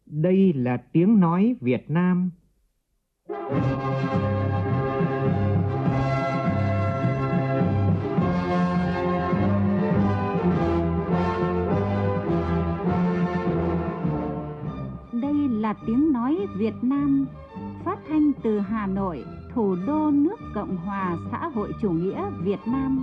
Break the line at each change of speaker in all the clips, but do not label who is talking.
Đây là tiếng nói Việt Nam.
Đây là tiếng nói Việt Nam, phát thanh từ Hà Nội, thủ đô nước Cộng hòa xã hội chủ nghĩa Việt Nam.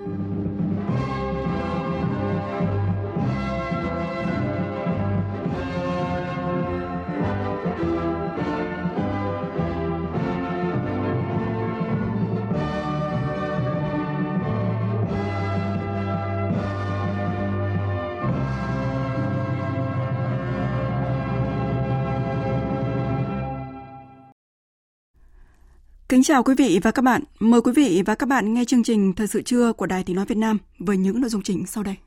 Kính chào quý vị và các bạn. Mời quý vị và các bạn nghe chương trình Thời sự trưa của Đài Tiếng nói Việt Nam với những nội dung chính sau đây.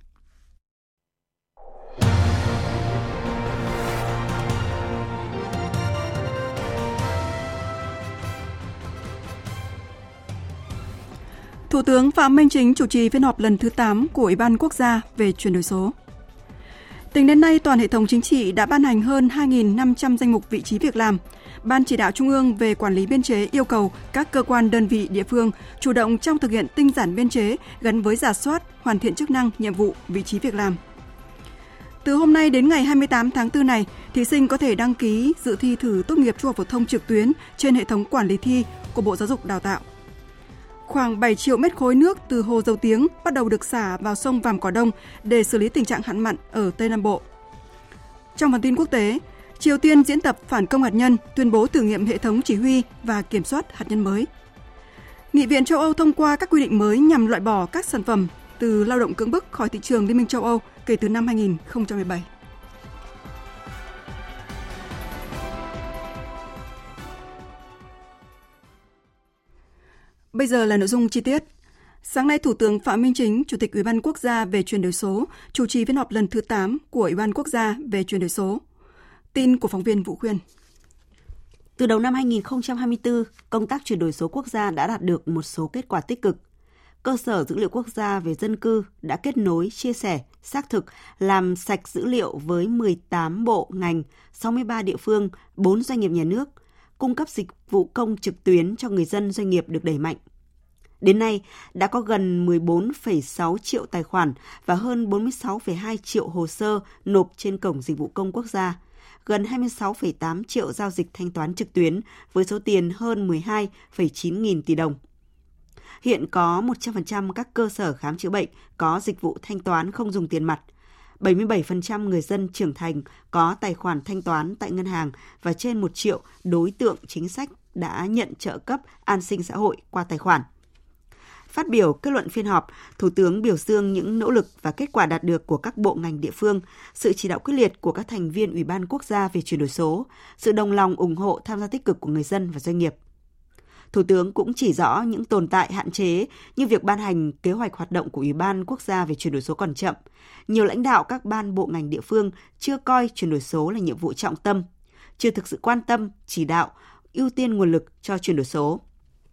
Thủ tướng Phạm Minh Chính chủ trì phiên họp lần thứ 8 của Ủy ban Quốc gia về chuyển đổi số. Tính đến nay, toàn hệ thống chính trị đã ban hành hơn 2.500 danh mục vị trí việc làm. Ban Chỉ đạo Trung ương về quản lý biên chế yêu cầu các cơ quan đơn vị địa phương chủ động trong thực hiện tinh giản biên chế gắn với rà soát, hoàn thiện chức năng, nhiệm vụ, vị trí việc làm. Từ hôm nay đến ngày 28 tháng 4 này, thí sinh có thể đăng ký dự thi thử tốt nghiệp trung học phổ thông trực tuyến trên hệ thống quản lý thi của Bộ Giáo dục Đào tạo. Khoảng 7 triệu mét khối nước từ hồ Dầu Tiếng bắt đầu được xả vào sông Vàm Cỏ Đông để xử lý tình trạng hạn mặn ở Tây Nam Bộ. Trong phần tin quốc tế, Triều Tiên diễn tập phản công hạt nhân, tuyên bố thử nghiệm hệ thống chỉ huy và kiểm soát hạt nhân mới. Nghị viện châu Âu thông qua các quy định mới nhằm loại bỏ các sản phẩm từ lao động cưỡng bức khỏi thị trường Liên minh châu Âu kể từ năm 2017. Bây giờ là nội dung chi tiết. Sáng nay, Thủ tướng Phạm Minh Chính, Chủ tịch Ủy ban Quốc gia về chuyển đổi số, chủ trì phiên họp lần thứ 8 của Ủy ban Quốc gia về chuyển đổi số. Tin của phóng viên Vũ Khuyên.
Từ đầu năm 2024, công tác chuyển đổi số quốc gia đã đạt được một số kết quả tích cực. Cơ sở dữ liệu quốc gia về dân cư đã kết nối, chia sẻ, xác thực, làm sạch dữ liệu với 18 bộ, ngành, 63 địa phương, 4 doanh nghiệp nhà nước, cung cấp dịch vụ công trực tuyến cho người dân doanh nghiệp được đẩy mạnh. Đến nay, đã có gần 14,6 triệu tài khoản và hơn 46,2 triệu hồ sơ nộp trên Cổng Dịch vụ Công Quốc gia, gần 26,8 triệu giao dịch thanh toán trực tuyến với số tiền hơn 12,9 nghìn tỷ đồng. Hiện có 100% các cơ sở khám chữa bệnh có dịch vụ thanh toán không dùng tiền mặt, 77% người dân trưởng thành có tài khoản thanh toán tại ngân hàng và trên 1 triệu đối tượng chính sách đã nhận trợ cấp an sinh xã hội qua tài khoản. Phát biểu kết luận phiên họp, Thủ tướng biểu dương những nỗ lực và kết quả đạt được của các bộ ngành địa phương, sự chỉ đạo quyết liệt của các thành viên Ủy ban Quốc gia về chuyển đổi số, sự đồng lòng ủng hộ tham gia tích cực của người dân và doanh nghiệp. Thủ tướng cũng chỉ rõ những tồn tại hạn chế như việc ban hành kế hoạch hoạt động của Ủy ban Quốc gia về chuyển đổi số còn chậm. Nhiều lãnh đạo các ban bộ ngành địa phương chưa coi chuyển đổi số là nhiệm vụ trọng tâm, chưa thực sự quan tâm, chỉ đạo, ưu tiên nguồn lực cho chuyển đổi số.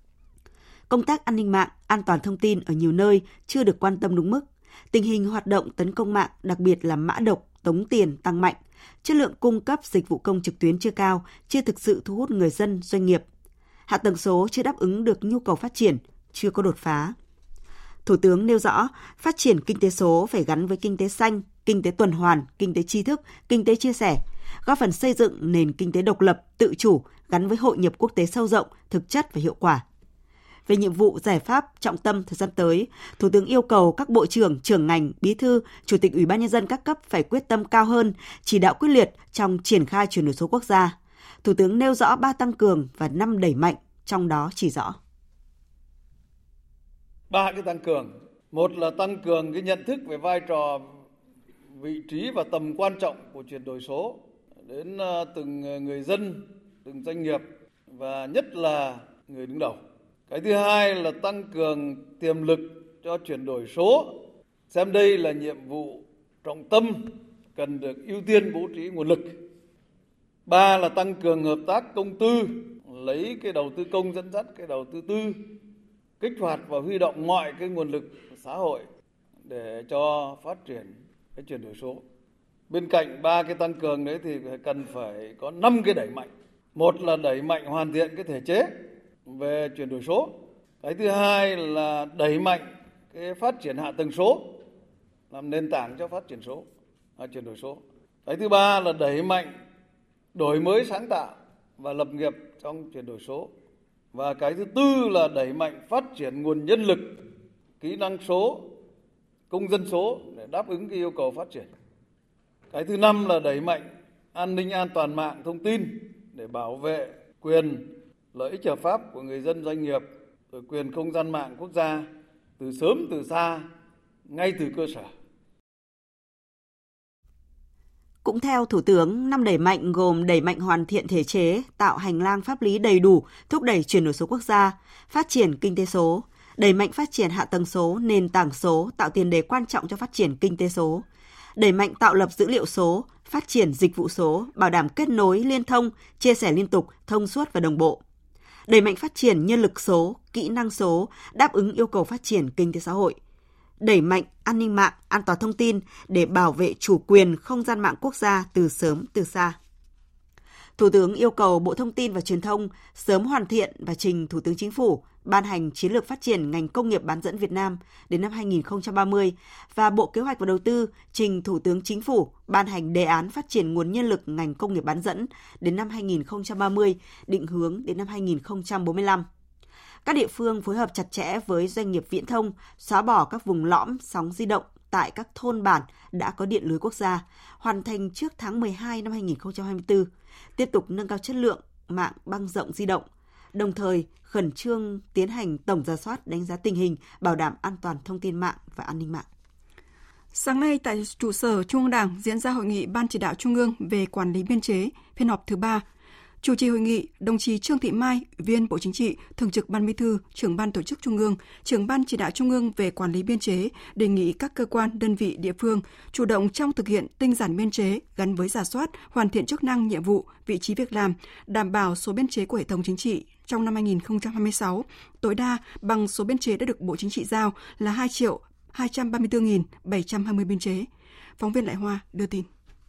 Công tác an ninh mạng, an toàn thông tin ở nhiều nơi chưa được quan tâm đúng mức. Tình hình hoạt động tấn công mạng, đặc biệt là mã độc, tống tiền tăng mạnh. Chất lượng cung cấp dịch vụ công trực tuyến chưa cao, chưa thực sự thu hút người dân, doanh nghiệp. Hạ tầng số chưa đáp ứng được nhu cầu phát triển, chưa có đột phá. Thủ tướng nêu rõ, phát triển kinh tế số phải gắn với kinh tế xanh, kinh tế tuần hoàn, kinh tế tri thức, kinh tế chia sẻ, góp phần xây dựng nền kinh tế độc lập, tự chủ, gắn với hội nhập quốc tế sâu rộng, thực chất và hiệu quả. Về nhiệm vụ giải pháp trọng tâm thời gian tới, Thủ tướng yêu cầu các bộ trưởng, trưởng ngành, bí thư, chủ tịch Ủy ban Nhân dân các cấp phải quyết tâm cao hơn, chỉ đạo quyết liệt trong triển khai chuyển đổi số quốc gia. Thủ tướng nêu rõ 3 tăng cường và 5 đẩy mạnh, trong đó chỉ rõ.
3 cái tăng cường. Một là tăng cường cái nhận thức về vai trò, vị trí và tầm quan trọng của chuyển đổi số đến từng người dân, từng doanh nghiệp và nhất là người đứng đầu. Cái thứ hai là tăng cường tiềm lực cho chuyển đổi số, xem đây là nhiệm vụ trọng tâm cần được ưu tiên bố trí nguồn lực. 3 là tăng cường hợp tác công tư, lấy cái đầu tư công dẫn dắt cái đầu tư tư, kích hoạt và huy động mọi cái nguồn lực xã hội để cho phát triển cái chuyển đổi số. Bên cạnh 3 cái tăng cường đấy thì cần phải có 5 cái đẩy mạnh. Một là đẩy mạnh hoàn thiện cái thể chế về chuyển đổi số. Cái thứ hai là đẩy mạnh cái phát triển hạ tầng số, làm nền tảng cho phát triển số, chuyển đổi số. Cái thứ ba là đẩy mạnh đổi mới sáng tạo và lập nghiệp trong chuyển đổi số. Và cái thứ tư là đẩy mạnh phát triển nguồn nhân lực, kỹ năng số, công dân số để đáp ứng cái yêu cầu phát triển. Cái thứ năm là đẩy mạnh an ninh an toàn mạng thông tin để bảo vệ quyền lợi ích hợp pháp của người dân, doanh nghiệp, rồi quyền không gian mạng quốc gia từ sớm từ xa, ngay từ cơ sở.
Cũng theo Thủ tướng, 5 đẩy mạnh gồm đẩy mạnh hoàn thiện thể chế, tạo hành lang pháp lý đầy đủ, thúc đẩy chuyển đổi số quốc gia, phát triển kinh tế số, đẩy mạnh phát triển hạ tầng số, nền tảng số, tạo tiền đề quan trọng cho phát triển kinh tế số, đẩy mạnh tạo lập dữ liệu số, phát triển dịch vụ số, bảo đảm kết nối, liên thông, chia sẻ liên tục, thông suốt và đồng bộ. Đẩy mạnh phát triển nhân lực số, kỹ năng số, đáp ứng yêu cầu phát triển kinh tế xã hội. Đẩy mạnh an ninh mạng, an toàn thông tin để bảo vệ chủ quyền không gian mạng quốc gia từ sớm từ xa. Thủ tướng yêu cầu Bộ Thông tin và Truyền thông sớm hoàn thiện và trình Thủ tướng Chính phủ ban hành chiến lược phát triển ngành công nghiệp bán dẫn Việt Nam đến năm 2030 và Bộ Kế hoạch và Đầu tư trình Thủ tướng Chính phủ ban hành đề án phát triển nguồn nhân lực ngành công nghiệp bán dẫn đến năm 2030, định hướng đến năm 2045. Các địa phương phối hợp chặt chẽ với doanh nghiệp viễn thông, xóa bỏ các vùng lõm sóng di động tại các thôn bản đã có điện lưới quốc gia, hoàn thành trước tháng 12 năm 2024, tiếp tục nâng cao chất lượng mạng băng rộng di động, đồng thời khẩn trương tiến hành tổng rà soát đánh giá tình hình, bảo đảm an toàn thông tin mạng và an ninh mạng.
Sáng nay tại trụ sở Trung ương Đảng diễn ra hội nghị Ban Chỉ đạo Trung ương về quản lý biên chế, phiên họp thứ 3. Chủ trì hội nghị, đồng chí Trương Thị Mai, Ủy viên Bộ Chính trị, Thường trực Ban Bí thư, Trưởng Ban Tổ chức Trung ương, Trưởng Ban Chỉ đạo Trung ương về quản lý biên chế đề nghị các cơ quan, đơn vị, địa phương chủ động trong thực hiện tinh giản biên chế gắn với rà soát, hoàn thiện chức năng, nhiệm vụ, vị trí việc làm, đảm bảo số biên chế của hệ thống chính trị trong năm 2026 tối đa bằng số biên chế đã được Bộ Chính trị giao là 2.234.720 biên chế. Phóng viên Lại Hoa đưa tin.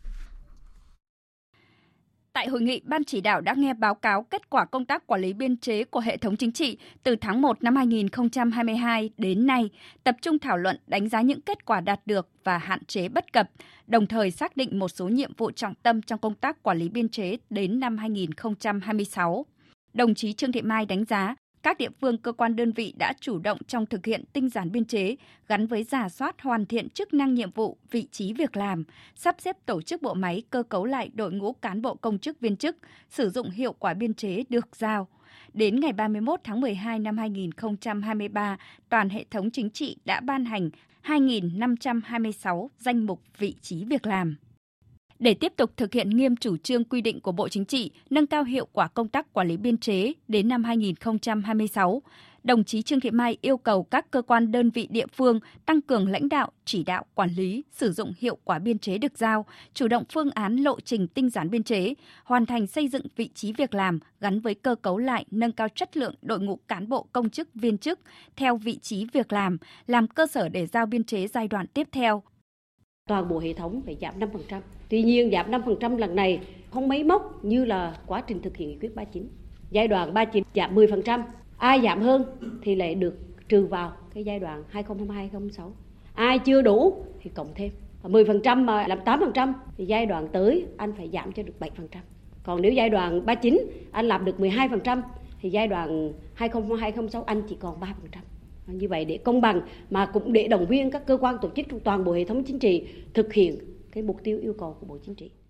Tại hội nghị, Ban chỉ đạo đã nghe báo cáo kết quả công tác quản lý biên chế của hệ thống chính trị từ tháng 1 năm 2022 đến nay, tập trung thảo luận đánh giá những kết quả đạt được và hạn chế bất cập, đồng thời xác định một số nhiệm vụ trọng tâm trong công tác quản lý biên chế đến năm 2026. Đồng chí Trương Thị Mai đánh giá, các địa phương, cơ quan đơn vị đã chủ động trong thực hiện tinh giản biên chế gắn với rà soát hoàn thiện chức năng nhiệm vụ, vị trí việc làm, sắp xếp tổ chức bộ máy, cơ cấu lại đội ngũ cán bộ công chức viên chức, sử dụng hiệu quả biên chế được giao. Đến ngày 31 tháng 12 năm 2023, toàn hệ thống chính trị đã ban hành 2.526 danh mục vị trí việc làm. Để tiếp tục thực hiện nghiêm chủ trương quy định của Bộ Chính trị, nâng cao hiệu quả công tác quản lý biên chế đến năm 2026, đồng chí Trương Thị Mai yêu cầu các cơ quan đơn vị địa phương tăng cường lãnh đạo, chỉ đạo, quản lý, sử dụng hiệu quả biên chế được giao, chủ động phương án lộ trình tinh giản biên chế, hoàn thành xây dựng vị trí việc làm gắn với cơ cấu lại, nâng cao chất lượng đội ngũ cán bộ công chức viên chức theo vị trí việc làm cơ sở để giao biên chế giai đoạn tiếp theo.
Toàn bộ hệ thống phải giảm 5%. Tuy nhiên giảm 5% lần này không mấy mốc như là quá trình thực hiện nghị quyết 39. Giai đoạn 39 giảm 10%. Ai giảm hơn thì lại được trừ vào cái giai đoạn 2022-2026. Ai chưa đủ thì cộng thêm. 10% mà làm 8% thì giai đoạn tới anh phải giảm cho được 7%. Còn nếu giai đoạn 39 anh làm được 12% thì giai đoạn 2022-2026 anh chỉ còn 3%. Như vậy để công bằng mà cũng để động viên các cơ quan tổ chức trong toàn bộ hệ thống chính trị thực hiện cái mục tiêu yêu cầu của Bộ Chính trị.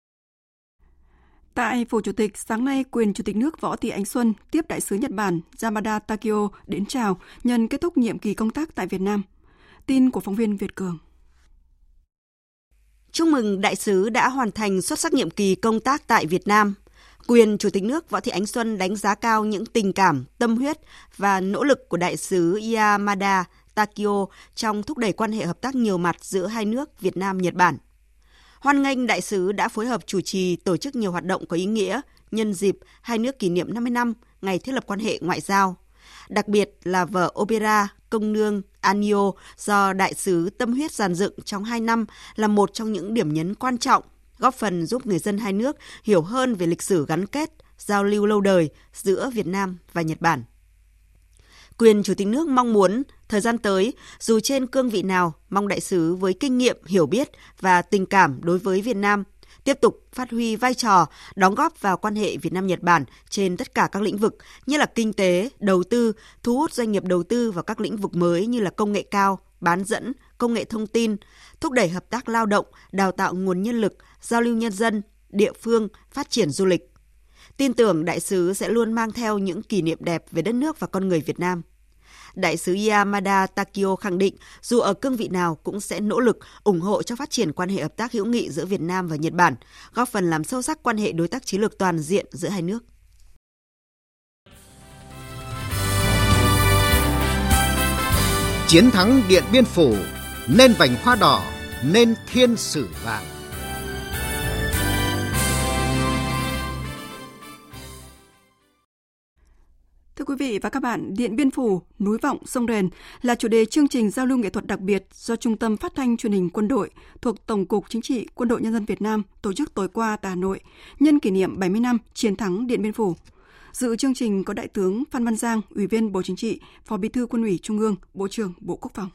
Tại Phủ Chủ tịch, sáng nay, quyền Chủ tịch nước Võ Thị Ánh Xuân tiếp Đại sứ Nhật Bản Yamada Takeo đến chào nhân kết thúc nhiệm kỳ công tác tại Việt Nam. Tin của phóng viên Việt Cường.
Chúc mừng Đại sứ đã hoàn thành xuất sắc nhiệm kỳ công tác tại Việt Nam. Quyền Chủ tịch nước Võ Thị Ánh Xuân đánh giá cao những tình cảm, tâm huyết và nỗ lực của Đại sứ Yamada Takeo trong thúc đẩy quan hệ hợp tác nhiều mặt giữa hai nước Việt Nam-Nhật Bản. Hoan nghênh Đại sứ đã phối hợp chủ trì tổ chức nhiều hoạt động có ý nghĩa nhân dịp hai nước kỷ niệm 50 năm ngày thiết lập quan hệ ngoại giao, đặc biệt là vở opera Công nương Anio do đại sứ tâm huyết dàn dựng trong 2 năm là một trong những điểm nhấn quan trọng, góp phần giúp người dân hai nước hiểu hơn về lịch sử gắn kết, giao lưu lâu đời giữa Việt Nam và Nhật Bản. Quyền Chủ tịch nước mong muốn, thời gian tới, dù trên cương vị nào, mong đại sứ với kinh nghiệm, hiểu biết và tình cảm đối với Việt Nam, tiếp tục phát huy vai trò, đóng góp vào quan hệ Việt Nam-Nhật Bản trên tất cả các lĩnh vực như là kinh tế, đầu tư, thu hút doanh nghiệp đầu tư vào các lĩnh vực mới như là công nghệ cao, bán dẫn, công nghệ thông tin, thúc đẩy hợp tác lao động, đào tạo nguồn nhân lực, giao lưu nhân dân, địa phương, phát triển du lịch. Tin tưởng đại sứ sẽ luôn mang theo những kỷ niệm đẹp về đất nước và con người Việt Nam. Đại sứ Yamada Takio khẳng định dù ở cương vị nào cũng sẽ nỗ lực ủng hộ cho phát triển quan hệ hợp tác hữu nghị giữa Việt Nam và Nhật Bản, góp phần làm sâu sắc quan hệ đối tác chiến lược toàn diện giữa hai nước.
Chiến thắng Điện Biên Phủ, nên vành hoa đỏ, nên thiên sử vàng.
Thưa quý vị và các bạn, Điện Biên Phủ, núi vọng sông Đền là chủ đề chương trình giao lưu nghệ thuật đặc biệt do Trung tâm Phát thanh Truyền hình Quân đội thuộc Tổng cục Chính trị Quân đội Nhân dân Việt Nam tổ chức tối qua tại Hà Nội, nhân kỷ niệm 70 năm chiến thắng Điện Biên Phủ. Dự chương trình có Đại tướng Phan Văn Giang, Ủy viên Bộ Chính trị, Phó Bí thư Quân ủy Trung ương, Bộ trưởng Bộ Quốc phòng.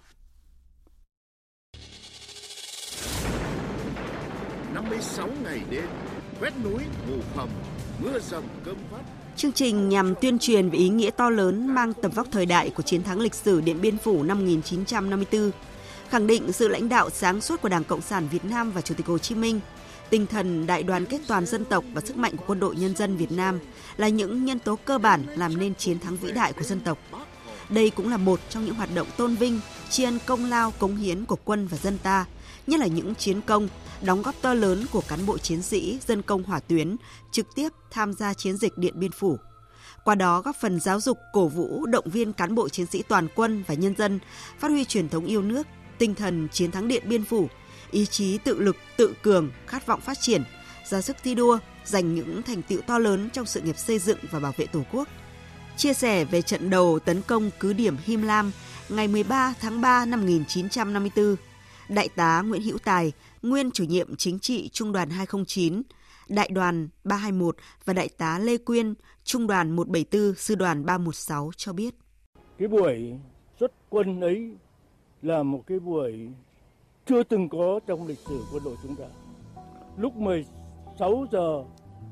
56 ngày đêm, quét núi, ngủ hầm, mưa dầm cơm vắt.
Chương trình nhằm tuyên truyền về ý nghĩa to lớn mang tầm vóc thời đại của chiến thắng lịch sử Điện Biên Phủ năm 1954, khẳng định sự lãnh đạo sáng suốt của Đảng Cộng sản Việt Nam và Chủ tịch Hồ Chí Minh, tinh thần đại đoàn kết toàn dân tộc và sức mạnh của Quân đội Nhân dân Việt Nam là những nhân tố cơ bản làm nên chiến thắng vĩ đại của dân tộc. Đây cũng là một trong những hoạt động tôn vinh, tri ân công lao cống hiến của quân và dân ta, nhất là những chiến công, đóng góp to lớn của cán bộ chiến sĩ, dân công hỏa tuyến trực tiếp tham gia chiến dịch Điện Biên Phủ. Qua đó góp phần giáo dục, cổ vũ, động viên cán bộ chiến sĩ toàn quân và nhân dân phát huy truyền thống yêu nước, tinh thần chiến thắng Điện Biên Phủ, ý chí tự lực, tự cường, khát vọng phát triển, ra sức thi đua, giành những thành tựu to lớn trong sự nghiệp xây dựng và bảo vệ Tổ quốc. Chia sẻ về trận đầu tấn công cứ điểm Him Lam ngày 13 tháng 3 năm 1954, Đại tá Nguyễn Hữu Tài, nguyên chủ nhiệm chính trị Trung đoàn 209, Đại đoàn 321 và Đại tá Lê Quyên, Trung đoàn 174, Sư đoàn 316 cho biết.
Cái buổi xuất quân ấy là một cái buổi chưa từng có trong lịch sử quân đội chúng ta. Lúc 16 giờ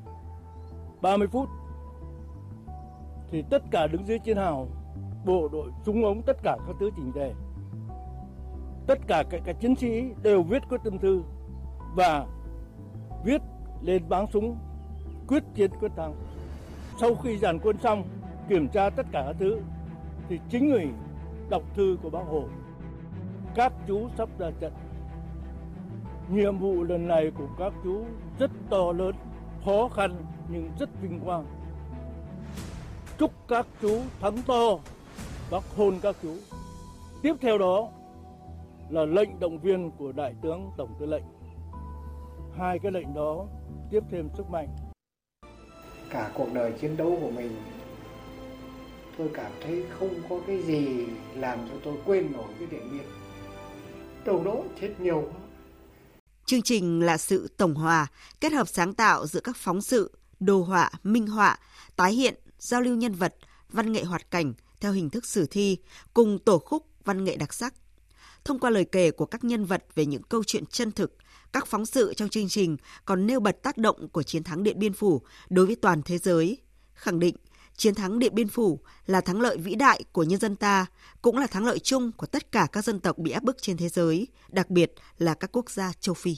30 phút thì tất cả đứng dưới chiến hào, bộ đội, súng ống, tất cả các thứ chỉnh tề. Tất cả các chiến sĩ đều viết quyết tâm thư và viết lên báng súng quyết chiến quyết thắng. Sau khi dàn quân xong, kiểm tra tất cả các thứ thì chính người đọc thư của Bác Hồ. Các chú sắp ra trận. Nhiệm vụ lần này của các chú rất to lớn, khó khăn nhưng rất vinh quang. Chúc các chú thắng to, Bác hôn các chú. Tiếp theo đó là lệnh động viên của Đại tướng Tổng tư lệnh. Hai cái lệnh đó tiếp thêm sức mạnh.
Cả cuộc đời chiến đấu của mình, tôi cảm thấy không có cái gì làm cho tôi quên nổi cái Điện Biên. Đâu đó chết nhiều quá.
Chương trình là sự tổng hòa, kết hợp sáng tạo giữa các phóng sự, đồ họa, minh họa, tái hiện, giao lưu nhân vật, văn nghệ hoạt cảnh theo hình thức sử thi cùng tổ khúc văn nghệ đặc sắc. Thông qua lời kể của các nhân vật về những câu chuyện chân thực, các phóng sự trong chương trình còn nêu bật tác động của chiến thắng Điện Biên Phủ đối với toàn thế giới, khẳng định chiến thắng Điện Biên Phủ là thắng lợi vĩ đại của nhân dân ta, cũng là thắng lợi chung của tất cả các dân tộc bị áp bức trên thế giới, đặc biệt là các quốc gia châu Phi.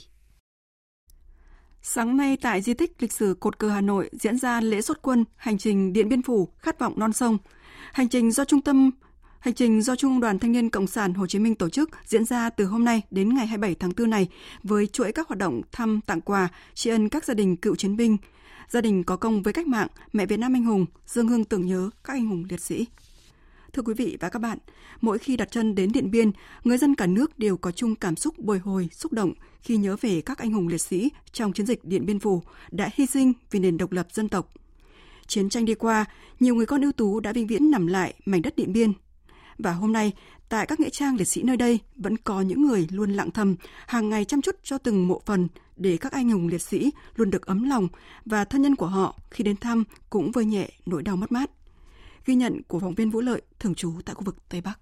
Sáng nay tại di tích lịch sử Cột Cờ Hà Nội diễn ra lễ xuất quân hành trình Điện Biên Phủ khát vọng non sông. Hành trình do Trung đoàn Thanh niên Cộng sản Hồ Chí Minh tổ chức diễn ra từ hôm nay đến ngày 27 tháng 4 này với chuỗi các hoạt động thăm, tặng quà, tri ân các gia đình cựu chiến binh, gia đình có công với cách mạng, mẹ Việt Nam anh hùng, dâng hương tưởng nhớ các anh hùng liệt sĩ. Thưa quý vị và các bạn, mỗi khi đặt chân đến Điện Biên, người dân cả nước đều có chung cảm xúc bồi hồi, xúc động khi nhớ về các anh hùng liệt sĩ trong chiến dịch Điện Biên Phủ đã hy sinh vì nền độc lập dân tộc. Chiến tranh đi qua, nhiều người con ưu tú đã vĩnh viễn nằm lại mảnh đất Điện Biên. Và hôm nay, tại các nghĩa trang liệt sĩ nơi đây vẫn có những người luôn lặng thầm, hàng ngày chăm chút cho từng mộ phần để các anh hùng liệt sĩ luôn được ấm lòng và thân nhân của họ khi đến thăm cũng vơi nhẹ nỗi đau mất mát. Ghi nhận của phóng viên Vũ Lợi, thường trú tại khu vực Tây Bắc.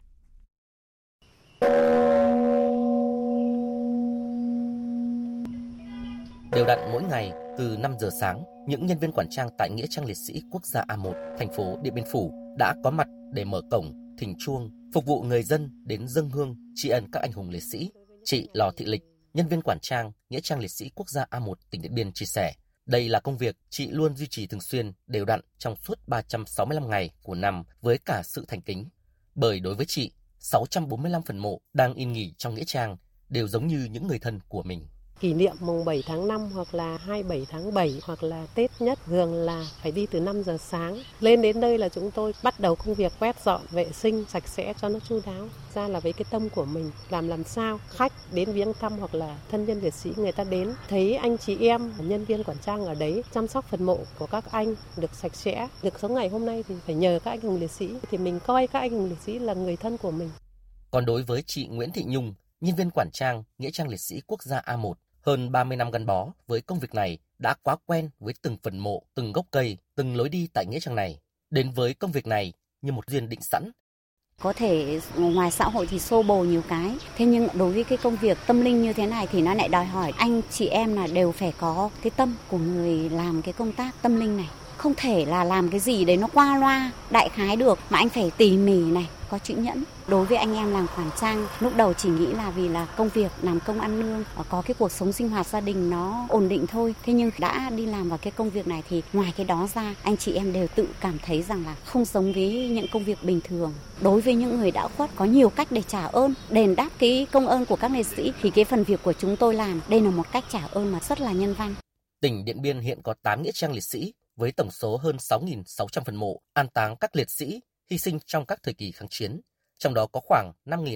Đều đặn mỗi ngày từ 5 giờ sáng, những nhân viên quản trang tại Nghĩa trang liệt sĩ quốc gia A1, thành phố Điện Biên Phủ đã có mặt để mở cổng, thỉnh chuông, phục vụ người dân đến dâng hương tri ân các anh hùng liệt sĩ. Chị Lò Thị Lịch, nhân viên quản trang Nghĩa trang liệt sĩ quốc gia A1 tỉnh Điện Biên chia sẻ, đây là công việc chị luôn duy trì thường xuyên, đều đặn trong suốt 365 ngày của năm với cả sự thành kính. Bởi đối với chị, 645 phần mộ đang yên nghỉ trong nghĩa trang đều giống như những người thân của mình.
Kỷ niệm mùng 7 tháng 5 hoặc là 27 tháng 7 hoặc là Tết nhất thường là phải đi từ 5 giờ sáng. Lên đến đây là chúng tôi bắt đầu công việc quét dọn, vệ sinh, sạch sẽ cho nó chu đáo. Ra là với cái tâm của mình, làm sao khách đến viếng thăm hoặc là thân nhân liệt sĩ người ta đến thấy anh chị em, nhân viên quản trang ở đấy chăm sóc phần mộ của các anh được sạch sẽ. Được sống ngày hôm nay thì phải nhờ các anh hùng liệt sĩ, thì mình coi các anh hùng liệt sĩ là người thân của mình.
Còn đối với chị Nguyễn Thị Nhung, nhân viên quản trang Nghĩa trang liệt sĩ quốc gia A1, hơn 30 năm gắn bó với công việc này đã quá quen với từng phần mộ, từng gốc cây, từng lối đi tại nghĩa trang này. Đến với công việc này như một duyên định sẵn.
Có thể ngoài xã hội thì xô bồ nhiều cái, thế nhưng đối với cái công việc tâm linh như thế này thì nó lại đòi hỏi anh chị em là đều phải có cái tâm của người làm cái công tác tâm linh này. Không thể là làm cái gì đấy nó qua loa, đại khái được, mà anh phải tỉ mỉ này, có chữ nhẫn. Đối với anh em làm quản trang, lúc đầu chỉ nghĩ là vì là công việc, làm công ăn lương, có cái cuộc sống sinh hoạt gia đình nó ổn định thôi. Thế nhưng đã đi làm vào cái công việc này thì ngoài cái đó ra, anh chị em đều tự cảm thấy rằng là không giống với những công việc bình thường. Đối với những người đã khuất, có nhiều cách để trả ơn, đền đáp cái công ơn của các liệt sĩ. Thì cái phần việc của chúng tôi làm, đây là một cách trả ơn mà rất là nhân văn.
Tỉnh Điện Biên hiện có 8 nghĩa trang liệt sĩ, với tổng số hơn 6.600 phần mộ an táng các liệt sĩ hy sinh trong các thời kỳ kháng chiến, trong đó có khoảng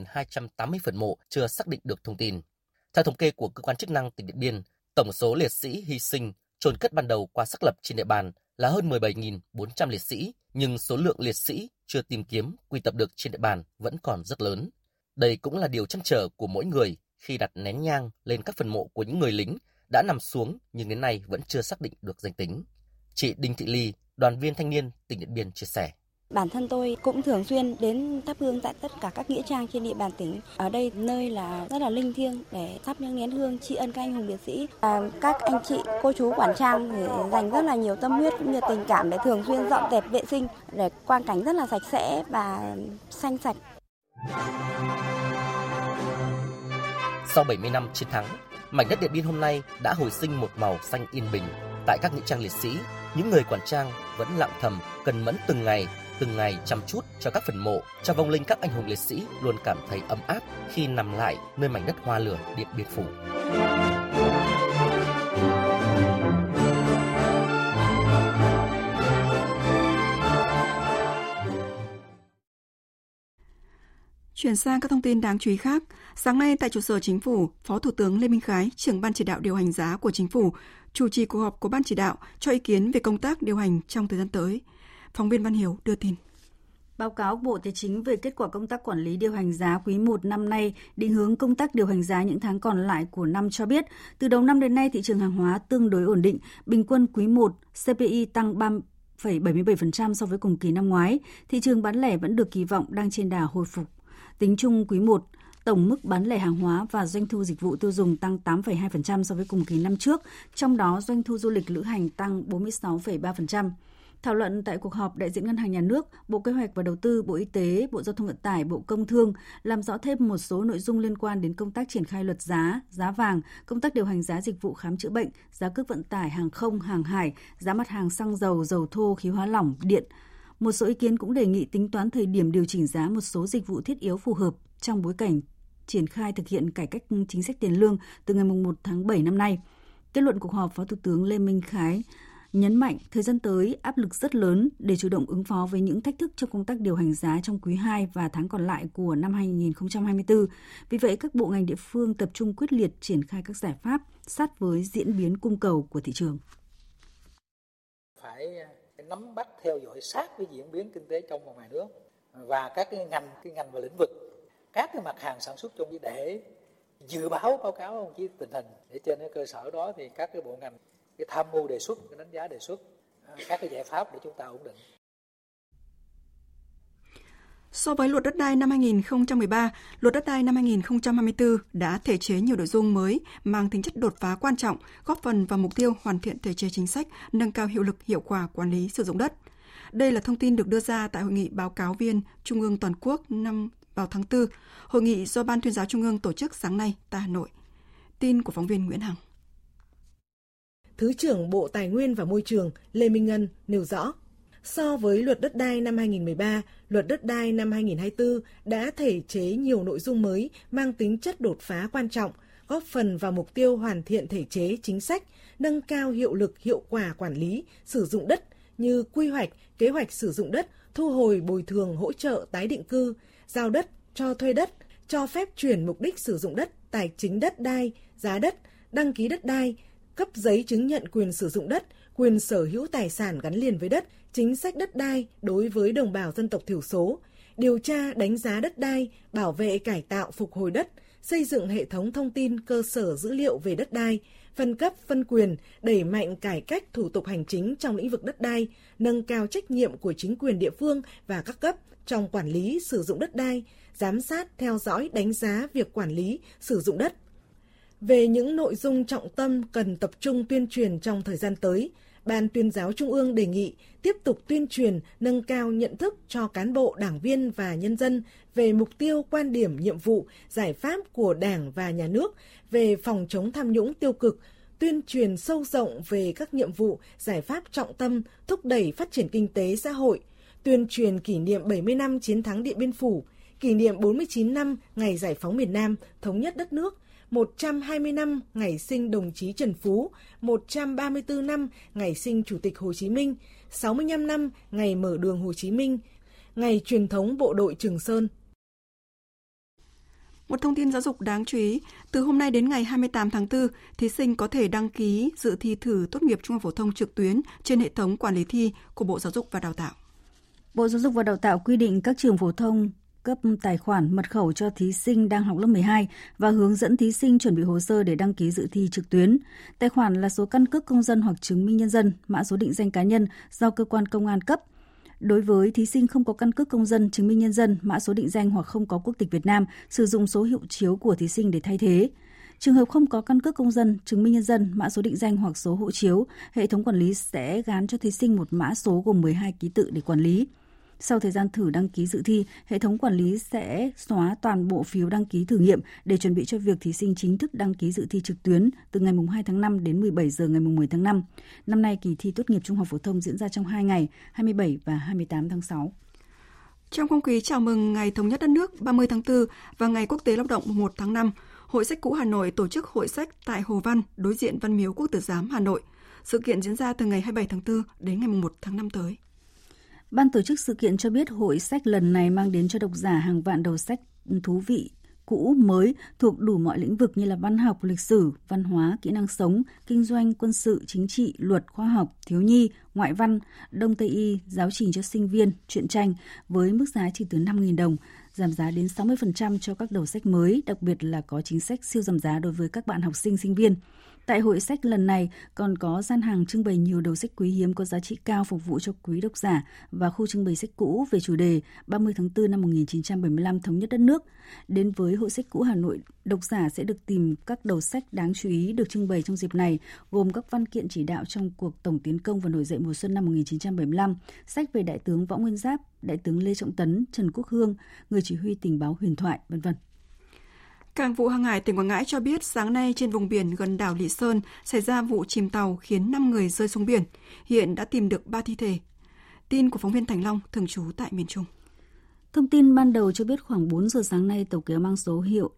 5.280 phần mộ chưa xác định được thông tin. Theo thống kê của cơ quan chức năng tỉnh Điện Biên, tổng số liệt sĩ hy sinh chôn cất ban đầu qua xác lập trên địa bàn là hơn 17.400 liệt sĩ, nhưng số lượng liệt sĩ chưa tìm kiếm, quy tập được trên địa bàn vẫn còn rất lớn. Đây cũng là điều trăn trở của mỗi người khi đặt nén nhang lên các phần mộ của những người lính đã nằm xuống nhưng đến nay vẫn chưa xác định được danh tính. Chị Đinh Thị Ly, đoàn viên thanh niên tỉnh Điện Biên chia sẻ.
Bản thân tôi cũng thường xuyên đến thắp hương tại tất cả các nghĩa trang trên địa bàn tỉnh. Ở đây nơi là rất là linh thiêng để thắp những nén hương tri ân các anh hùng liệt sĩ. Các anh chị, cô chú quản trang thì dành rất là nhiều tâm huyết cũng như tình cảm để thường xuyên dọn dẹp vệ sinh để quang cảnh rất là sạch sẽ và xanh sạch.
Sau 70 năm chiến thắng, mảnh đất Điện Biên hôm nay đã hồi sinh một màu xanh yên bình. Tại các nghĩa trang liệt sĩ, những người quản trang vẫn lặng thầm, cần mẫn từng ngày chăm chút cho các phần mộ, cho vong linh các anh hùng liệt sĩ luôn cảm thấy ấm áp khi nằm lại nơi mảnh đất hoa lửa Điện Biên Phủ.
Chuyển sang các thông tin đáng chú ý khác, sáng nay tại trụ sở Chính phủ, Phó Thủ tướng Lê Minh Khái, trưởng Ban chỉ đạo điều hành giá của Chính phủ, chủ trì cuộc họp của Ban chỉ đạo cho ý kiến về công tác điều hành trong thời gian tới. Phóng viên Văn Hiếu đưa tin.
Báo cáo Bộ Tài chính về kết quả công tác quản lý điều hành giá quý 1 năm nay, định hướng công tác điều hành giá những tháng còn lại của năm cho biết, từ đầu năm đến nay thị trường hàng hóa tương đối ổn định, bình quân quý 1 CPI tăng 3,77% so với cùng kỳ năm ngoái, thị trường bán lẻ vẫn được kỳ vọng đang trên đà hồi phục. Tính chung quý 1, tổng mức bán lẻ hàng hóa và doanh thu dịch vụ tiêu dùng tăng 8,2% so với cùng kỳ năm trước, trong đó doanh thu du lịch lữ hành tăng 46,3%. Thảo luận tại cuộc họp, đại diện Ngân hàng Nhà nước, Bộ Kế hoạch và Đầu tư, Bộ Y tế, Bộ Giao thông Vận tải, Bộ Công Thương làm rõ thêm một số nội dung liên quan đến công tác triển khai luật giá, giá vàng, công tác điều hành giá dịch vụ khám chữa bệnh, giá cước vận tải hàng không, hàng hải, giá mặt hàng xăng dầu, dầu thô, khí hóa lỏng, điện. Một số ý kiến cũng đề nghị tính toán thời điểm điều chỉnh giá một số dịch vụ thiết yếu phù hợp trong bối cảnh triển khai thực hiện cải cách chính sách tiền lương từ ngày 1 tháng 7 năm nay. Kết luận cuộc họp, Phó Thủ tướng Lê Minh Khái nhấn mạnh thời gian tới áp lực rất lớn để chủ động ứng phó với những thách thức trong công tác điều hành giá trong quý 2 và tháng còn lại của năm 2024. Vì vậy, các bộ ngành địa phương tập trung quyết liệt triển khai các giải pháp sát với diễn biến cung cầu của thị trường.
Phải nắm bắt theo dõi sát với diễn biến kinh tế trong và ngoài nước và các cái ngành và lĩnh vực, các cái mặt hàng sản xuất trong để dự báo cáo ông chí tình hình, để trên cái cơ sở đó thì các cái bộ ngành cái tham mưu đề xuất, cái đánh giá đề xuất các cái giải pháp để chúng ta ổn định.
So với luật đất đai năm 2013, luật đất đai năm 2024 đã thể chế nhiều nội dung mới mang tính chất đột phá quan trọng, góp phần vào mục tiêu hoàn thiện thể chế chính sách, nâng cao hiệu lực hiệu quả quản lý sử dụng đất. Đây là thông tin được đưa ra tại Hội nghị báo cáo viên Trung ương Toàn quốc vào tháng 4, hội nghị do Ban Tuyên giáo Trung ương tổ chức sáng nay tại Hà Nội. Tin của phóng viên Nguyễn Hằng.
Thứ trưởng Bộ Tài nguyên và Môi trường Lê Minh Ngân nêu rõ, so với luật đất đai năm 2013, luật đất đai năm 2024 đã thể chế nhiều nội dung mới mang tính chất đột phá quan trọng, góp phần vào mục tiêu hoàn thiện thể chế chính sách, nâng cao hiệu lực hiệu quả quản lý sử dụng đất như quy hoạch, kế hoạch sử dụng đất, thu hồi bồi thường hỗ trợ tái định cư, giao đất, cho thuê đất, cho phép chuyển mục đích sử dụng đất, tài chính đất đai, giá đất, đăng ký đất đai, cấp giấy chứng nhận quyền sử dụng đất, quyền sở hữu tài sản gắn liền với đất, chính sách đất đai đối với đồng bào dân tộc thiểu số, điều tra đánh giá đất đai, bảo vệ cải tạo phục hồi đất, xây dựng hệ thống thông tin cơ sở dữ liệu về đất đai, phân cấp phân quyền, đẩy mạnh cải cách thủ tục hành chính trong lĩnh vực đất đai, nâng cao trách nhiệm của chính quyền địa phương và các cấp trong quản lý sử dụng đất đai, giám sát, theo dõi, đánh giá việc quản lý sử dụng đất. Về những nội dung trọng tâm cần tập trung tuyên truyền trong thời gian tới, Ban Tuyên giáo Trung ương đề nghị tiếp tục tuyên truyền, nâng cao nhận thức cho cán bộ, đảng viên và nhân dân về mục tiêu, quan điểm, nhiệm vụ, giải pháp của Đảng và Nhà nước về phòng chống tham nhũng tiêu cực, tuyên truyền sâu rộng về các nhiệm vụ, giải pháp trọng tâm thúc đẩy phát triển kinh tế xã hội, tuyên truyền kỷ niệm 70 năm chiến thắng Điện Biên Phủ, kỷ niệm 49 năm ngày giải phóng miền Nam, thống nhất đất nước, 120 năm ngày sinh đồng chí Trần Phú, 134 năm ngày sinh Chủ tịch Hồ Chí Minh, 65 năm ngày mở đường Hồ Chí Minh, ngày truyền thống bộ đội Trường Sơn.
Một thông tin giáo dục đáng chú ý, từ hôm nay đến ngày 28 tháng 4, thí sinh có thể đăng ký dự thi thử tốt nghiệp trung học phổ thông trực tuyến trên hệ thống quản lý thi của Bộ Giáo dục và Đào tạo.
Bộ Giáo dục và Đào tạo quy định các trường phổ thông cấp tài khoản mật khẩu cho thí sinh đang học lớp 12 và hướng dẫn thí sinh chuẩn bị hồ sơ để đăng ký dự thi trực tuyến. Tài khoản là số căn cước công dân hoặc chứng minh nhân dân, mã số định danh cá nhân do cơ quan công an cấp. Đối với thí sinh không có căn cước công dân, chứng minh nhân dân, mã số định danh hoặc không có quốc tịch Việt Nam, sử dụng số hộ chiếu của thí sinh để thay thế. Trường hợp không có căn cước công dân, chứng minh nhân dân, mã số định danh hoặc số hộ chiếu, hệ thống quản lý sẽ gán cho thí sinh một mã số gồm 12 ký tự để quản lý. Sau thời gian thử đăng ký dự thi, hệ thống quản lý sẽ xóa toàn bộ phiếu đăng ký thử nghiệm để chuẩn bị cho việc thí sinh chính thức đăng ký dự thi trực tuyến từ ngày 2 tháng 5 đến 17 giờ ngày 10 tháng 5. Năm nay, kỳ thi tốt nghiệp trung học phổ thông diễn ra trong 2 ngày, 27 và 28 tháng 6.
Trong không khí chào mừng Ngày Thống nhất đất nước 30 tháng 4 và Ngày Quốc tế Lao động 1 tháng 5, Hội sách cũ Hà Nội tổ chức hội sách tại Hồ Văn, đối diện Văn miếu Quốc tử giám Hà Nội. Sự kiện diễn ra từ ngày 27 tháng 4 đến ngày 1 tháng 5 tới.
Ban tổ chức sự kiện cho biết hội sách lần này mang đến cho độc giả hàng vạn đầu sách thú vị, cũ, mới thuộc đủ mọi lĩnh vực như là văn học, lịch sử, văn hóa, kỹ năng sống, kinh doanh, quân sự, chính trị, luật, khoa học, thiếu nhi, ngoại văn, Đông Tây y, giáo trình cho sinh viên, truyện tranh với mức giá chỉ từ 5.000 đồng, giảm giá đến 60% cho các đầu sách mới, đặc biệt là có chính sách siêu giảm giá đối với các bạn học sinh, sinh viên. Tại hội sách lần này còn có gian hàng trưng bày nhiều đầu sách quý hiếm có giá trị cao phục vụ cho quý độc giả và khu trưng bày sách cũ về chủ đề 30 tháng 4 năm 1975 thống nhất đất nước. Đến với hội sách cũ Hà Nội, độc giả sẽ được tìm các đầu sách đáng chú ý được trưng bày trong dịp này, gồm các văn kiện chỉ đạo trong cuộc tổng tiến công và nổi dậy mùa xuân năm 1975, sách về Đại tướng Võ Nguyên Giáp, Đại tướng Lê Trọng Tấn, Trần Quốc Hương, người chỉ huy tình báo huyền thoại, v.v.
Cảng vụ Hàng hải tỉnh Quảng Ngãi cho biết sáng nay trên vùng biển gần đảo Lý Sơn xảy ra vụ chìm tàu khiến 5 người rơi xuống biển. Hiện đã tìm được 3 thi thể. Tin của phóng viên Thành Long, thường trú tại miền Trung.
Thông tin ban đầu cho biết khoảng 4 giờ sáng nay, tàu kéo mang số hiệu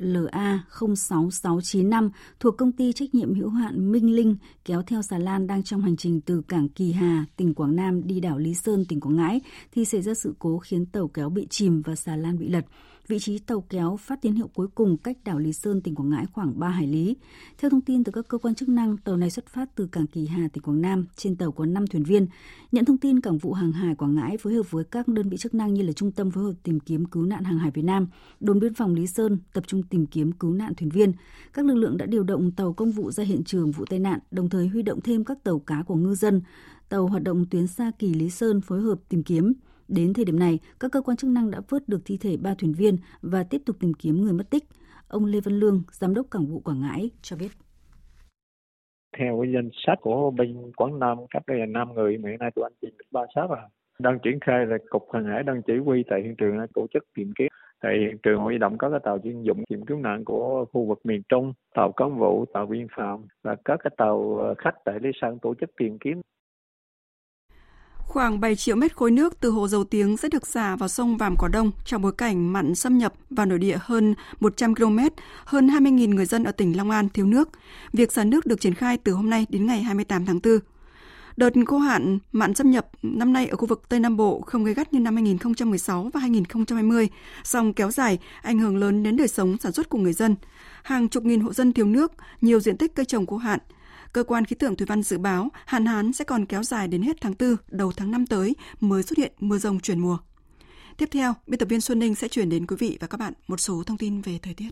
LA06695 thuộc công ty trách nhiệm hữu hạn Minh Linh kéo theo xà lan đang trong hành trình từ cảng Kỳ Hà, tỉnh Quảng Nam đi đảo Lý Sơn, tỉnh Quảng Ngãi thì xảy ra sự cố khiến tàu kéo bị chìm và xà lan bị lật. vị trí tàu kéo phát tín hiệu cuối cùng cách đảo Lý Sơn, tỉnh Quảng Ngãi khoảng 3 hải lý. Theo thông tin từ các cơ quan chức năng, tàu này xuất phát từ cảng Kỳ Hà, tỉnh Quảng Nam. Trên tàu có 5 thuyền viên. Nhận thông tin, Cảng vụ Hàng hải Quảng Ngãi phối hợp với các đơn vị chức năng như là Trung tâm phối hợp tìm kiếm cứu nạn hàng hải Việt Nam, đồn biên phòng Lý Sơn tập trung tìm kiếm cứu nạn thuyền viên. Các lực lượng đã điều động tàu công vụ ra hiện trường vụ tai nạn, đồng thời huy động thêm các tàu cá của ngư dân. Tàu hoạt động tuyến Sa Kỳ Lý Sơn phối hợp tìm kiếm. Đến thời điểm này, các cơ quan chức năng đã vớt được thi thể 3 thuyền viên và tiếp tục tìm kiếm người mất tích. Ông Lê Văn Lương, Giám đốc Cảng vụ Quảng Ngãi cho biết.
Theo cái danh sách của bên Quảng Nam, cách đây là 5 người, mà hiện nay tụi anh tìm được 3 xác rồi. Đang triển khai là Cục Hàng hải đang chỉ huy tại hiện trường tổ chức tìm kiếm. Tại hiện trường huy động các cái tàu chuyên dụng tìm cứu nạn của khu vực miền Trung, tàu công vụ, tàu biên phòng và các cái tàu khách tại Lý Sơn tổ chức tìm kiếm.
Khoảng 7 triệu mét khối nước từ hồ Dầu Tiếng sẽ được xả vào sông Vàm Cỏ Đông trong bối cảnh mặn xâm nhập vào nội địa hơn 100 km, hơn 20.000 người dân ở tỉnh Long An thiếu nước. Việc xả nước được triển khai từ hôm nay đến ngày 28 tháng 4. Đợt khô hạn mặn xâm nhập năm nay ở khu vực Tây Nam Bộ không gay gắt như năm 2016 và 2020, song kéo dài, ảnh hưởng lớn đến đời sống sản xuất của người dân. Hàng chục nghìn hộ dân thiếu nước, nhiều diện tích cây trồng khô hạn. Cơ quan khí tượng thủy văn dự báo hạn hán sẽ còn kéo dài đến hết tháng 4, đầu tháng 5 tới mới xuất hiện mưa rông chuyển mùa. Tiếp theo, biên tập viên Xuân Ninh sẽ chuyển đến quý vị và các bạn một số thông tin về thời tiết.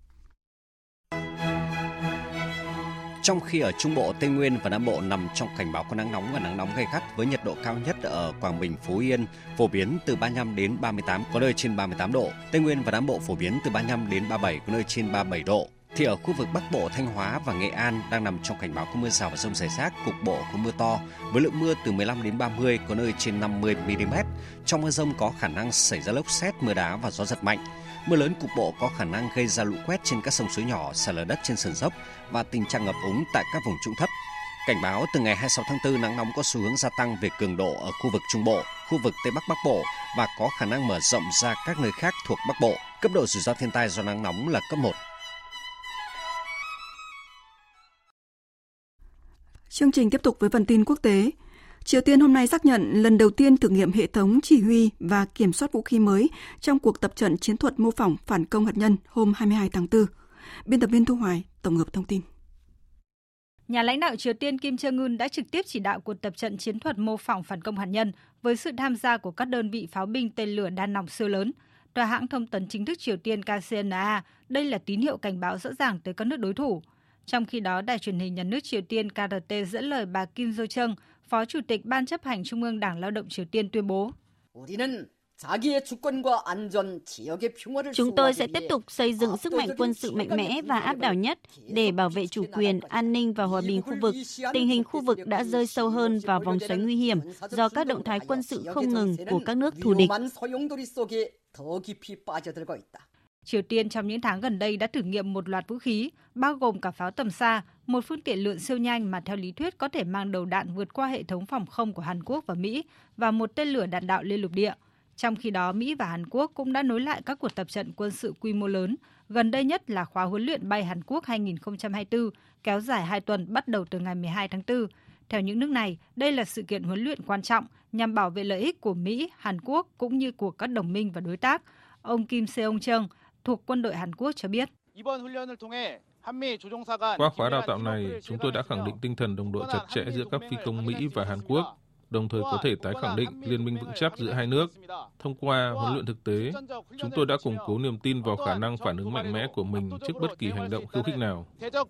Trong khi ở Trung Bộ, Tây Nguyên và Nam Bộ nằm trong cảnh báo có nắng nóng và nắng nóng gay gắt với nhiệt độ cao nhất ở Quảng Bình, Phú Yên phổ biến từ 35 đến 38, có nơi trên 38 độ. Tây Nguyên và Nam Bộ phổ biến từ 35 đến 37, có nơi trên 37 độ. Thì ở khu vực Bắc Bộ, Thanh Hóa và Nghệ An đang nằm trong cảnh báo có mưa rào và dông rải rác, cục bộ có mưa to với lượng mưa từ 15 đến 30, có nơi trên 50 mm. Trong mưa dông có khả năng xảy ra lốc sét, mưa đá và gió giật mạnh. Mưa lớn cục bộ có khả năng gây ra lũ quét trên các sông suối nhỏ, sạt lở đất trên sườn dốc và tình trạng ngập úng tại các vùng trũng thấp. Cảnh báo từ ngày 26 tháng 4 nắng nóng có xu hướng gia tăng về cường độ ở khu vực Trung Bộ, khu vực Tây Bắc Bắc Bộ và có khả năng mở rộng ra các nơi khác thuộc Bắc Bộ. Cấp độ rủi ro thiên tai do nắng nóng là cấp 1.
Chương trình tiếp tục với phần tin quốc tế. Triều Tiên hôm nay xác nhận lần đầu tiên thử nghiệm hệ thống chỉ huy và kiểm soát vũ khí mới trong cuộc tập trận chiến thuật mô phỏng phản công hạt nhân hôm 22 tháng 4. Biên tập viên Thu Hoài tổng hợp thông tin.
Nhà lãnh đạo Triều Tiên Kim Jong-un đã trực tiếp chỉ đạo cuộc tập trận chiến thuật mô phỏng phản công hạt nhân với sự tham gia của các đơn vị pháo binh tên lửa đa nòng siêu lớn. Tòa hãng thông tấn chính thức Triều Tiên KCNA, đây là tín hiệu cảnh báo rõ ràng tới các nước đối thủ. Trong khi đó, đài truyền hình nhà nước Triều Tiên KRT dẫn lời bà Kim Do-chung, Phó Chủ tịch Ban chấp hành Trung ương Đảng Lao động Triều Tiên tuyên bố.
Chúng tôi sẽ tiếp tục xây dựng sức mạnh quân sự mạnh mẽ và áp đảo nhất để bảo vệ chủ quyền, an ninh và hòa bình khu vực. Tình hình khu vực đã rơi sâu hơn vào vòng xoáy nguy hiểm do các động thái quân sự không ngừng của các nước thù địch.
Triều Tiên trong những tháng gần đây đã thử nghiệm một loạt vũ khí, bao gồm cả pháo tầm xa, một phương tiện lượn siêu nhanh mà theo lý thuyết có thể mang đầu đạn vượt qua hệ thống phòng không của Hàn Quốc và Mỹ, và một tên lửa đạn đạo liên lục địa. Trong khi đó, Mỹ và Hàn Quốc cũng đã nối lại các cuộc tập trận quân sự quy mô lớn, gần đây nhất là khóa huấn luyện bay Hàn Quốc 2024, kéo dài 2 tuần bắt đầu từ ngày 12 tháng 4. Theo những nước này, đây là sự kiện huấn luyện quan trọng nhằm bảo vệ lợi ích của Mỹ, Hàn Quốc cũng như của các đồng minh và đối tác. Ông Kim Seong-cheung thuộc quân đội Hàn Quốc cho biết.
Qua khóa đào tạo này, chúng tôi đã khẳng định tinh thần đồng đội chặt chẽ giữa các phi công Mỹ và Hàn Quốc, đồng thời có thể tái khẳng định liên minh vững chắc giữa hai nước. Thông qua huấn luyện thực tế, chúng tôi đã củng cố niềm tin vào khả năng phản ứng mạnh mẽ của mình trước bất kỳ hành động khiêu khích nào.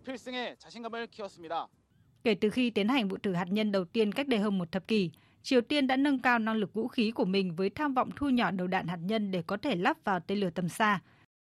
Kể từ khi tiến hành vụ thử hạt nhân đầu tiên cách đây hơn một thập kỷ, Triều Tiên đã nâng cao năng lực vũ khí của mình với tham vọng thu nhỏ đầu đạn hạt nhân để có thể lắp vào tên lửa tầm xa.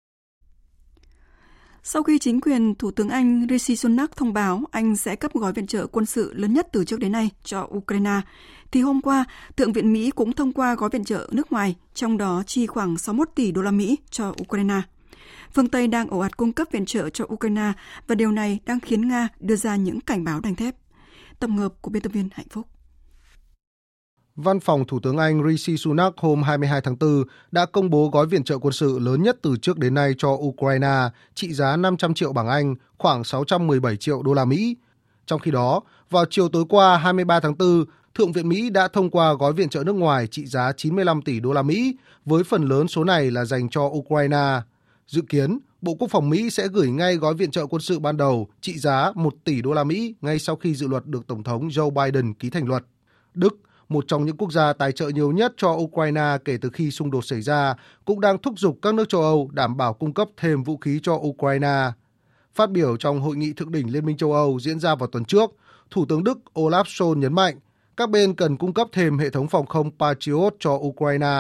Sau khi chính quyền Thủ tướng Anh Rishi Sunak thông báo Anh sẽ cấp gói viện trợ quân sự lớn nhất từ trước đến nay cho Ukraine, thì hôm qua, Thượng viện Mỹ cũng thông qua gói viện trợ nước ngoài, trong đó chi khoảng 61 tỷ đô la Mỹ cho Ukraine. Phương Tây đang ồ ạt cung cấp viện trợ cho Ukraine và điều này đang khiến Nga đưa ra những cảnh báo đanh thép. Tổng hợp của biên tập viên Hạnh Phúc.
Văn phòng Thủ tướng Anh Rishi Sunak hôm 22 tháng 4 đã công bố gói viện trợ quân sự lớn nhất từ trước đến nay cho Ukraine, trị giá 500 triệu bảng Anh, khoảng 617 triệu đô la Mỹ. Trong khi đó, vào chiều tối qua 23 tháng 4, Thượng viện Mỹ đã thông qua gói viện trợ nước ngoài trị giá 95 tỷ đô la Mỹ, với phần lớn số này là dành cho Ukraine. Dự kiến, Bộ Quốc phòng Mỹ sẽ gửi ngay gói viện trợ quân sự ban đầu trị giá 1 tỷ đô la Mỹ ngay sau khi dự luật được Tổng thống Joe Biden ký thành luật. Đức, một trong những quốc gia tài trợ nhiều nhất cho Ukraine kể từ khi xung đột xảy ra, cũng đang thúc giục các nước châu Âu đảm bảo cung cấp thêm vũ khí cho Ukraine. Phát biểu trong hội nghị thượng đỉnh Liên minh châu Âu diễn ra vào tuần trước, Thủ tướng Đức Olaf Scholz nhấn mạnh các bên cần cung cấp thêm hệ thống phòng không Patriot cho Ukraine.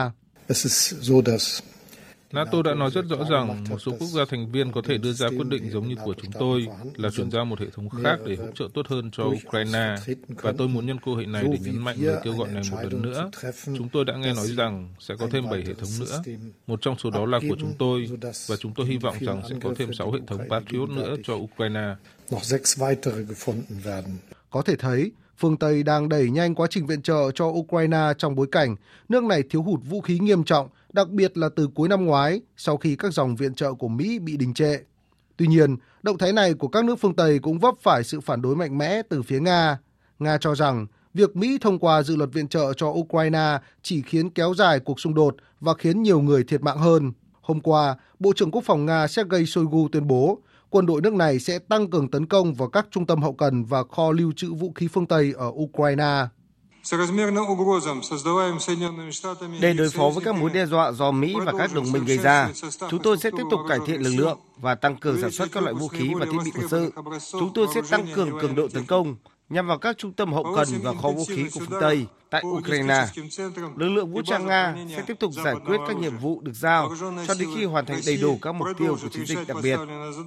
NATO đã nói rất rõ rằng một số quốc gia thành viên có thể đưa ra quyết định giống như của chúng tôi là chuyển giao một hệ thống khác để hỗ trợ tốt hơn cho Ukraine. Và tôi muốn nhân cơ hội này để nhấn mạnh lời kêu gọi này một lần nữa. Chúng tôi đã nghe nói rằng sẽ có thêm 7 hệ thống nữa. Một trong số đó là của chúng tôi, và chúng tôi hy vọng rằng sẽ có thêm 6 hệ thống Patriot nữa cho Ukraine.
Có thể thấy, phương Tây đang đẩy nhanh quá trình viện trợ cho Ukraine trong bối cảnh nước này thiếu hụt vũ khí nghiêm trọng, đặc biệt là từ cuối năm ngoái sau khi các dòng viện trợ của Mỹ bị đình trệ. Tuy nhiên, động thái này của các nước phương Tây cũng vấp phải sự phản đối mạnh mẽ từ phía Nga. Nga cho rằng việc Mỹ thông qua dự luật viện trợ cho Ukraine chỉ khiến kéo dài cuộc xung đột và khiến nhiều người thiệt mạng hơn. Hôm qua, Bộ trưởng Quốc phòng Nga Sergei Shoigu tuyên bố quân đội nước này sẽ tăng cường tấn công vào các trung tâm hậu cần và kho lưu trữ vũ khí phương Tây ở Ukraine.
Để đối phó với các mối đe dọa do Mỹ và các đồng minh gây ra, chúng tôi sẽ tiếp tục cải thiện lực lượng và tăng cường sản xuất các loại vũ khí và thiết bị quân sự. Chúng tôi sẽ tăng cường cường độ tấn công nhằm vào các trung tâm hậu cần và kho vũ khí của phương Tây tại Ukraine. Lực lượng vũ trang Nga sẽ tiếp tục giải quyết các nhiệm vụ được giao cho đến khi hoàn thành đầy đủ các mục tiêu của chiến dịch đặc biệt.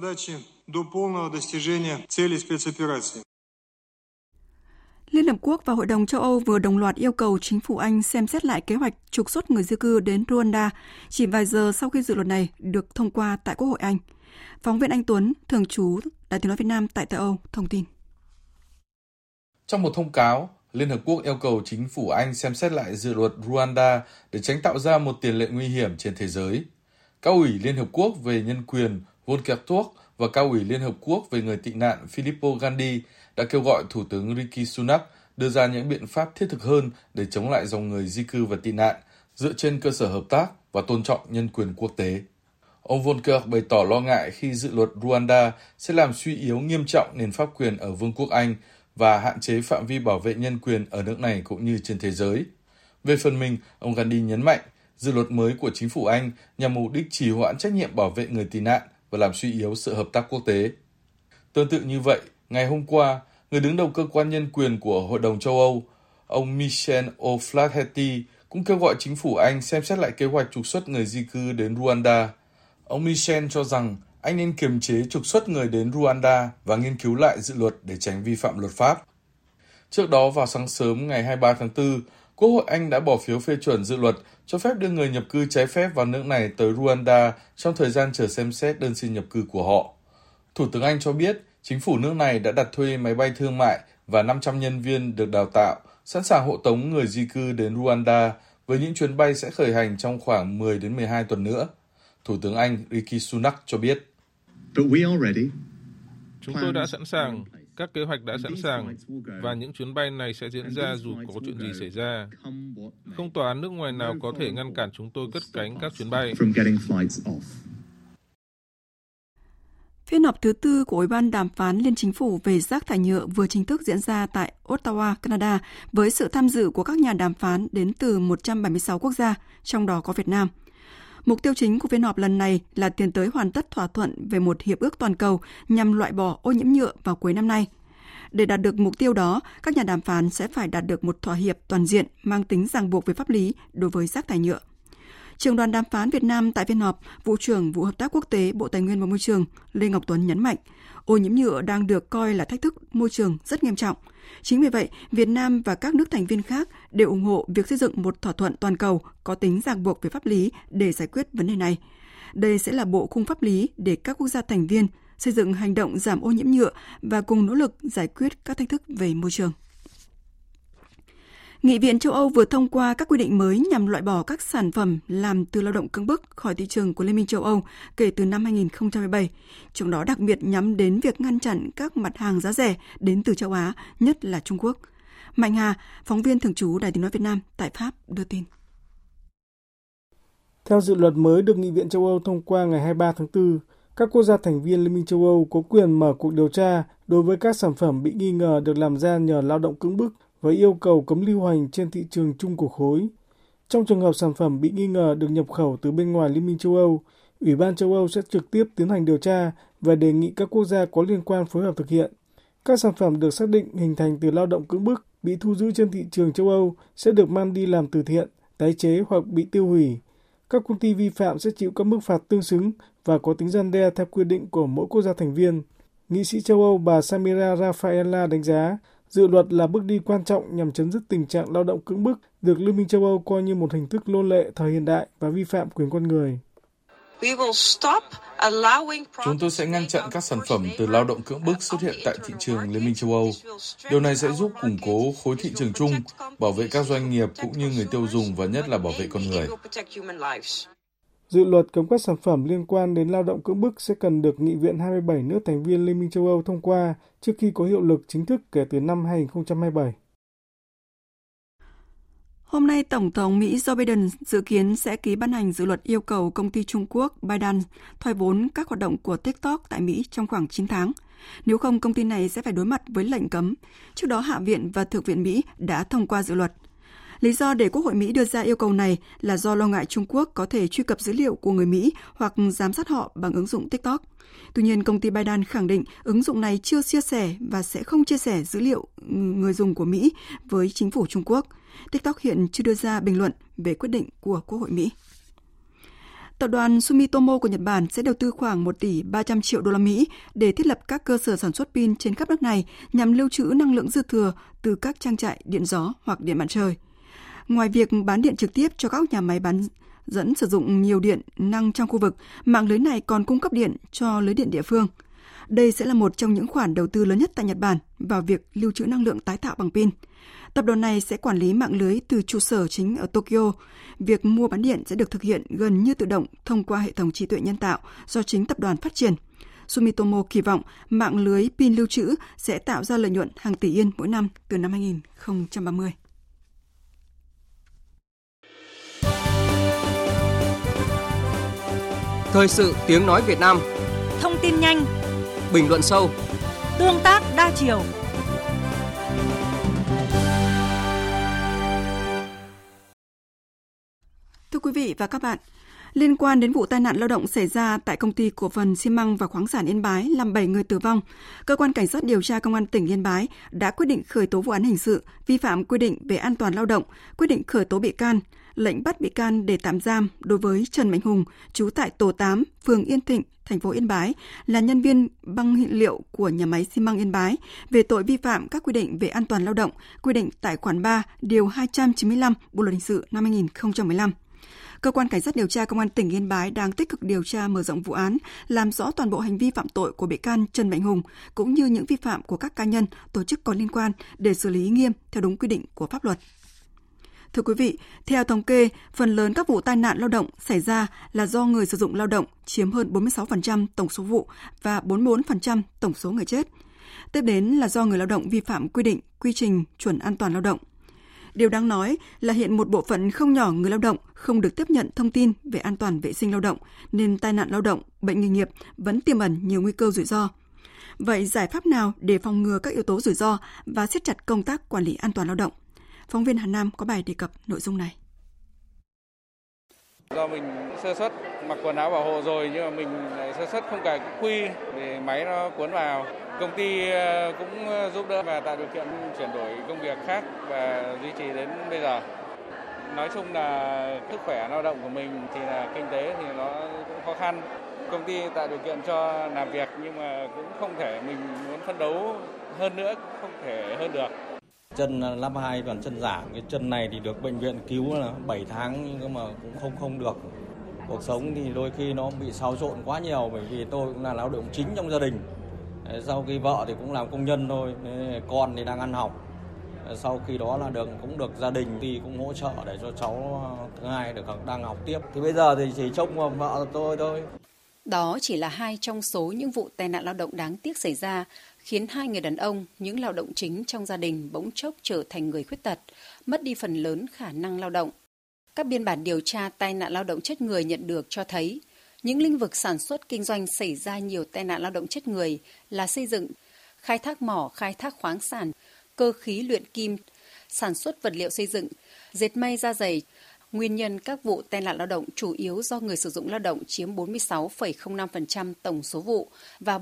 Liên Hợp Quốc và Hội đồng châu Âu vừa đồng loạt yêu cầu chính phủ Anh xem xét lại kế hoạch trục xuất người di cư đến Rwanda chỉ vài giờ sau khi dự luật này được thông qua tại Quốc hội Anh. Phóng viên Anh Tuấn, thường trú Đài Tiếng nói Việt Nam tại châu Âu, thông tin.
Trong một thông cáo, Liên Hợp Quốc yêu cầu chính phủ Anh xem xét lại dự luật Rwanda để tránh tạo ra một tiền lệ nguy hiểm trên thế giới. Cao ủy Liên Hợp Quốc về nhân quyền Volker Turk và Cao ủy Liên Hợp Quốc về người tị nạn Filippo Grandi đã kêu gọi Thủ tướng Rishi Sunak đưa ra những biện pháp thiết thực hơn để chống lại dòng người di cư và tị nạn, dựa trên cơ sở hợp tác và tôn trọng nhân quyền quốc tế. Ông Volker bày tỏ lo ngại khi dự luật Rwanda sẽ làm suy yếu nghiêm trọng nền pháp quyền ở Vương quốc Anh và hạn chế phạm vi bảo vệ nhân quyền ở nước này cũng như trên thế giới. Về phần mình, ông Gandhi nhấn mạnh, dự luật mới của chính phủ Anh nhằm mục đích trì hoãn trách nhiệm bảo vệ người tị nạn và làm suy yếu sự hợp tác quốc tế. Tương tự như vậy, ngày hôm qua, người đứng đầu cơ quan nhân quyền của Hội đồng châu Âu, ông Michel O'Flaherty cũng kêu gọi chính phủ Anh xem xét lại kế hoạch trục xuất người di cư đến Rwanda. Ông Michel cho rằng Anh nên kiềm chế trục xuất người đến Rwanda và nghiên cứu lại dự luật để tránh vi phạm luật pháp. Trước đó vào sáng sớm ngày 23 tháng 4, Quốc hội Anh đã bỏ phiếu phê chuẩn dự luật cho phép đưa người nhập cư trái phép vào nước này tới Rwanda trong thời gian chờ xem xét đơn xin nhập cư của họ. Thủ tướng Anh cho biết chính phủ nước này đã đặt thuê máy bay thương mại và 500 nhân viên được đào tạo, sẵn sàng hộ tống người di cư đến Rwanda với những chuyến bay sẽ khởi hành trong khoảng 10 đến 12 tuần nữa. Thủ tướng Anh Rishi Sunak cho biết.
Chúng tôi đã sẵn sàng, các kế hoạch đã sẵn sàng và những chuyến bay này sẽ diễn ra dù có chuyện gì xảy ra. Không tòa án nước ngoài nào có thể ngăn cản chúng tôi cất cánh các chuyến bay.
Phiên họp thứ tư của Ủy ban đàm phán Liên Chính phủ về rác thải nhựa vừa chính thức diễn ra tại Ottawa, Canada, với sự tham dự của các nhà đàm phán đến từ 176 quốc gia, trong đó có Việt Nam. Mục tiêu chính của phiên họp lần này là tiến tới hoàn tất thỏa thuận về một hiệp ước toàn cầu nhằm loại bỏ ô nhiễm nhựa vào cuối năm nay. Để đạt được mục tiêu đó, các nhà đàm phán sẽ phải đạt được một thỏa hiệp toàn diện mang tính ràng buộc về pháp lý đối với rác thải nhựa. Trưởng đoàn đàm phán Việt Nam tại phiên họp, Vụ trưởng Vụ Hợp tác Quốc tế Bộ Tài nguyên và Môi trường Lê Ngọc Tuấn nhấn mạnh, ô nhiễm nhựa đang được coi là thách thức môi trường rất nghiêm trọng. Chính vì vậy, Việt Nam và các nước thành viên khác đều ủng hộ việc xây dựng một thỏa thuận toàn cầu có tính ràng buộc về pháp lý để giải quyết vấn đề này. Đây sẽ là bộ khung pháp lý để các quốc gia thành viên xây dựng hành động giảm ô nhiễm nhựa và cùng nỗ lực giải quyết các thách thức về môi trường. Nghị viện châu Âu vừa thông qua các quy định mới nhằm loại bỏ các sản phẩm làm từ lao động cưỡng bức khỏi thị trường của Liên minh châu Âu kể từ năm 2017, trong đó đặc biệt nhắm đến việc ngăn chặn các mặt hàng giá rẻ đến từ châu Á, nhất là Trung Quốc. Mạnh Hà, phóng viên thường trú Đài Tiếng nói Việt Nam tại Pháp đưa tin.
Theo dự luật mới được Nghị viện châu Âu thông qua ngày 23 tháng 4, các quốc gia thành viên Liên minh châu Âu có quyền mở cuộc điều tra đối với các sản phẩm bị nghi ngờ được làm ra nhờ lao động cưỡng bức với yêu cầu cấm lưu hành trên thị trường chung của khối. Trong trường hợp sản phẩm bị nghi ngờ được nhập khẩu từ bên ngoài Liên minh châu Âu, Ủy ban châu Âu sẽ trực tiếp tiến hành điều tra và đề nghị các quốc gia có liên quan phối hợp thực hiện. Các sản phẩm được xác định hình thành từ lao động cưỡng bức bị thu giữ trên thị trường châu Âu sẽ được mang đi làm từ thiện, tái chế hoặc bị tiêu hủy. Các công ty vi phạm sẽ chịu các mức phạt tương xứng và có tính răn đe theo quy định của mỗi quốc gia thành viên. Nghị sĩ châu Âu bà Samira Rafaela đánh giá, dự luật là bước đi quan trọng nhằm chấm dứt tình trạng lao động cưỡng bức được Liên minh châu Âu coi như một hình thức nô lệ thời hiện đại và vi phạm quyền con người.
Chúng tôi sẽ ngăn chặn các sản phẩm từ lao động cưỡng bức xuất hiện tại thị trường Liên minh châu Âu. Điều này sẽ giúp củng cố khối thị trường chung, bảo vệ các doanh nghiệp cũng như người tiêu dùng và nhất là bảo vệ con người.
Dự luật cấm các sản phẩm liên quan đến lao động cưỡng bức sẽ cần được Nghị viện 27 nước thành viên Liên minh châu Âu thông qua trước khi có hiệu lực chính thức kể từ năm 2027.
Hôm nay, Tổng thống Mỹ Joe Biden dự kiến sẽ ký ban hành dự luật yêu cầu công ty Trung Quốc ByteDance thoái vốn các hoạt động của TikTok tại Mỹ trong khoảng 9 tháng. Nếu không, công ty này sẽ phải đối mặt với lệnh cấm. Trước đó, Hạ viện và Thượng viện Mỹ đã thông qua dự luật. Lý do để Quốc hội Mỹ đưa ra yêu cầu này là do lo ngại Trung Quốc có thể truy cập dữ liệu của người Mỹ hoặc giám sát họ bằng ứng dụng TikTok. Tuy nhiên, công ty ByteDance khẳng định ứng dụng này chưa chia sẻ và sẽ không chia sẻ dữ liệu người dùng của Mỹ với chính phủ Trung Quốc. TikTok hiện chưa đưa ra bình luận về quyết định của Quốc hội Mỹ. Tập đoàn Sumitomo của Nhật Bản sẽ đầu tư khoảng 1 tỷ 300 triệu đô la Mỹ để thiết lập các cơ sở sản xuất pin trên khắp nước này nhằm lưu trữ năng lượng dư thừa từ các trang trại điện gió hoặc điện mặt trời. Ngoài việc bán điện trực tiếp cho các nhà máy bán dẫn sử dụng nhiều điện năng trong khu vực, mạng lưới này còn cung cấp điện cho lưới điện địa phương. Đây sẽ là một trong những khoản đầu tư lớn nhất tại Nhật Bản vào việc lưu trữ năng lượng tái tạo bằng pin. Tập đoàn này sẽ quản lý mạng lưới từ trụ sở chính ở Tokyo. Việc mua bán điện sẽ được thực hiện gần như tự động thông qua hệ thống trí tuệ nhân tạo do chính tập đoàn phát triển. Sumitomo kỳ vọng mạng lưới pin lưu trữ sẽ tạo ra lợi nhuận hàng tỷ yên mỗi năm từ năm 2030.
Thời sự tiếng nói Việt Nam.
Thông tin nhanh,
bình luận sâu,
tương tác đa chiều.
Thưa quý vị và các bạn, liên quan đến vụ tai nạn lao động xảy ra tại công ty cổ phần xi măng và khoáng sản Yên Bái làm 7 người tử vong, cơ quan cảnh sát điều tra công an tỉnh Yên Bái đã quyết định khởi tố vụ án hình sự vi phạm quy định về an toàn lao động, quyết định khởi tố bị can, lệnh bắt bị can để tạm giam đối với Trần Mạnh Hùng, trú tại tổ 8, phường Yên Thịnh, thành phố Yên Bái, là nhân viên băng nhiên liệu của nhà máy xi măng Yên Bái về tội vi phạm các quy định về an toàn lao động, quy định tại khoản 3, điều 295 Bộ luật hình sự năm 2015. Cơ quan cảnh sát điều tra công an tỉnh Yên Bái đang tích cực điều tra mở rộng vụ án, làm rõ toàn bộ hành vi phạm tội của bị can Trần Mạnh Hùng cũng như những vi phạm của các cá nhân, tổ chức có liên quan để xử lý nghiêm theo đúng quy định của pháp luật. Thưa quý vị, theo thống kê, phần lớn các vụ tai nạn lao động xảy ra là do người sử dụng lao động chiếm hơn 46% tổng số vụ và 44% tổng số người chết. Tiếp đến là do người lao động vi phạm quy định, quy trình chuẩn an toàn lao động. Điều đáng nói là hiện một bộ phận không nhỏ người lao động không được tiếp nhận thông tin về an toàn vệ sinh lao động, nên tai nạn lao động, bệnh nghề nghiệp vẫn tiềm ẩn nhiều nguy cơ rủi ro. Vậy giải pháp nào để phòng ngừa các yếu tố rủi ro và siết chặt công tác quản lý an toàn lao động? Phóng viên Hà Nam có bài đề cập nội dung này.
Do mình sơ suất mặc quần áo bảo hộ rồi nhưng mà mình lại sơ suất không cài quy để máy nó cuốn vào. Công ty cũng giúp đỡ và tạo điều kiện chuyển đổi công việc khác và duy trì đến bây giờ. Nói chung là sức khỏe lao động của mình thì là kinh tế thì nó cũng khó khăn. Công ty tạo điều kiện cho làm việc nhưng mà cũng không thể, mình muốn phấn đấu hơn nữa, không thể hơn được.
Chân lắp 2 toàn chân giả, cái chân này thì được bệnh viện cứu là 7 tháng nhưng mà cũng không được. Cuộc sống thì đôi khi nó bị xáo trộn quá nhiều bởi vì tôi cũng là lao động chính trong gia đình. Sau khi vợ thì cũng làm công nhân thôi, con thì đang ăn học. Sau khi đó là cũng được gia đình thì cũng hỗ trợ để cho cháu thứ hai được đang học tiếp. Thì bây giờ thì chỉ trông vào vợ tôi thôi.
Đó chỉ là 2 trong số những vụ tai nạn lao động đáng tiếc xảy ra
khiến 2 người đàn ông, những lao động chính trong gia đình bỗng chốc trở thành người khuyết tật, mất đi phần lớn khả năng lao động. Các biên bản điều tra tai nạn lao động chết người nhận được cho thấy, những lĩnh vực sản xuất kinh doanh xảy ra nhiều tai nạn lao động chết người là xây dựng, khai thác mỏ, khai thác khoáng sản, cơ khí luyện kim, sản xuất vật liệu xây dựng, dệt may da giày. Nguyên nhân các vụ tai nạn lao động chủ yếu do người sử dụng lao động chiếm 46,05% tổng số vụ và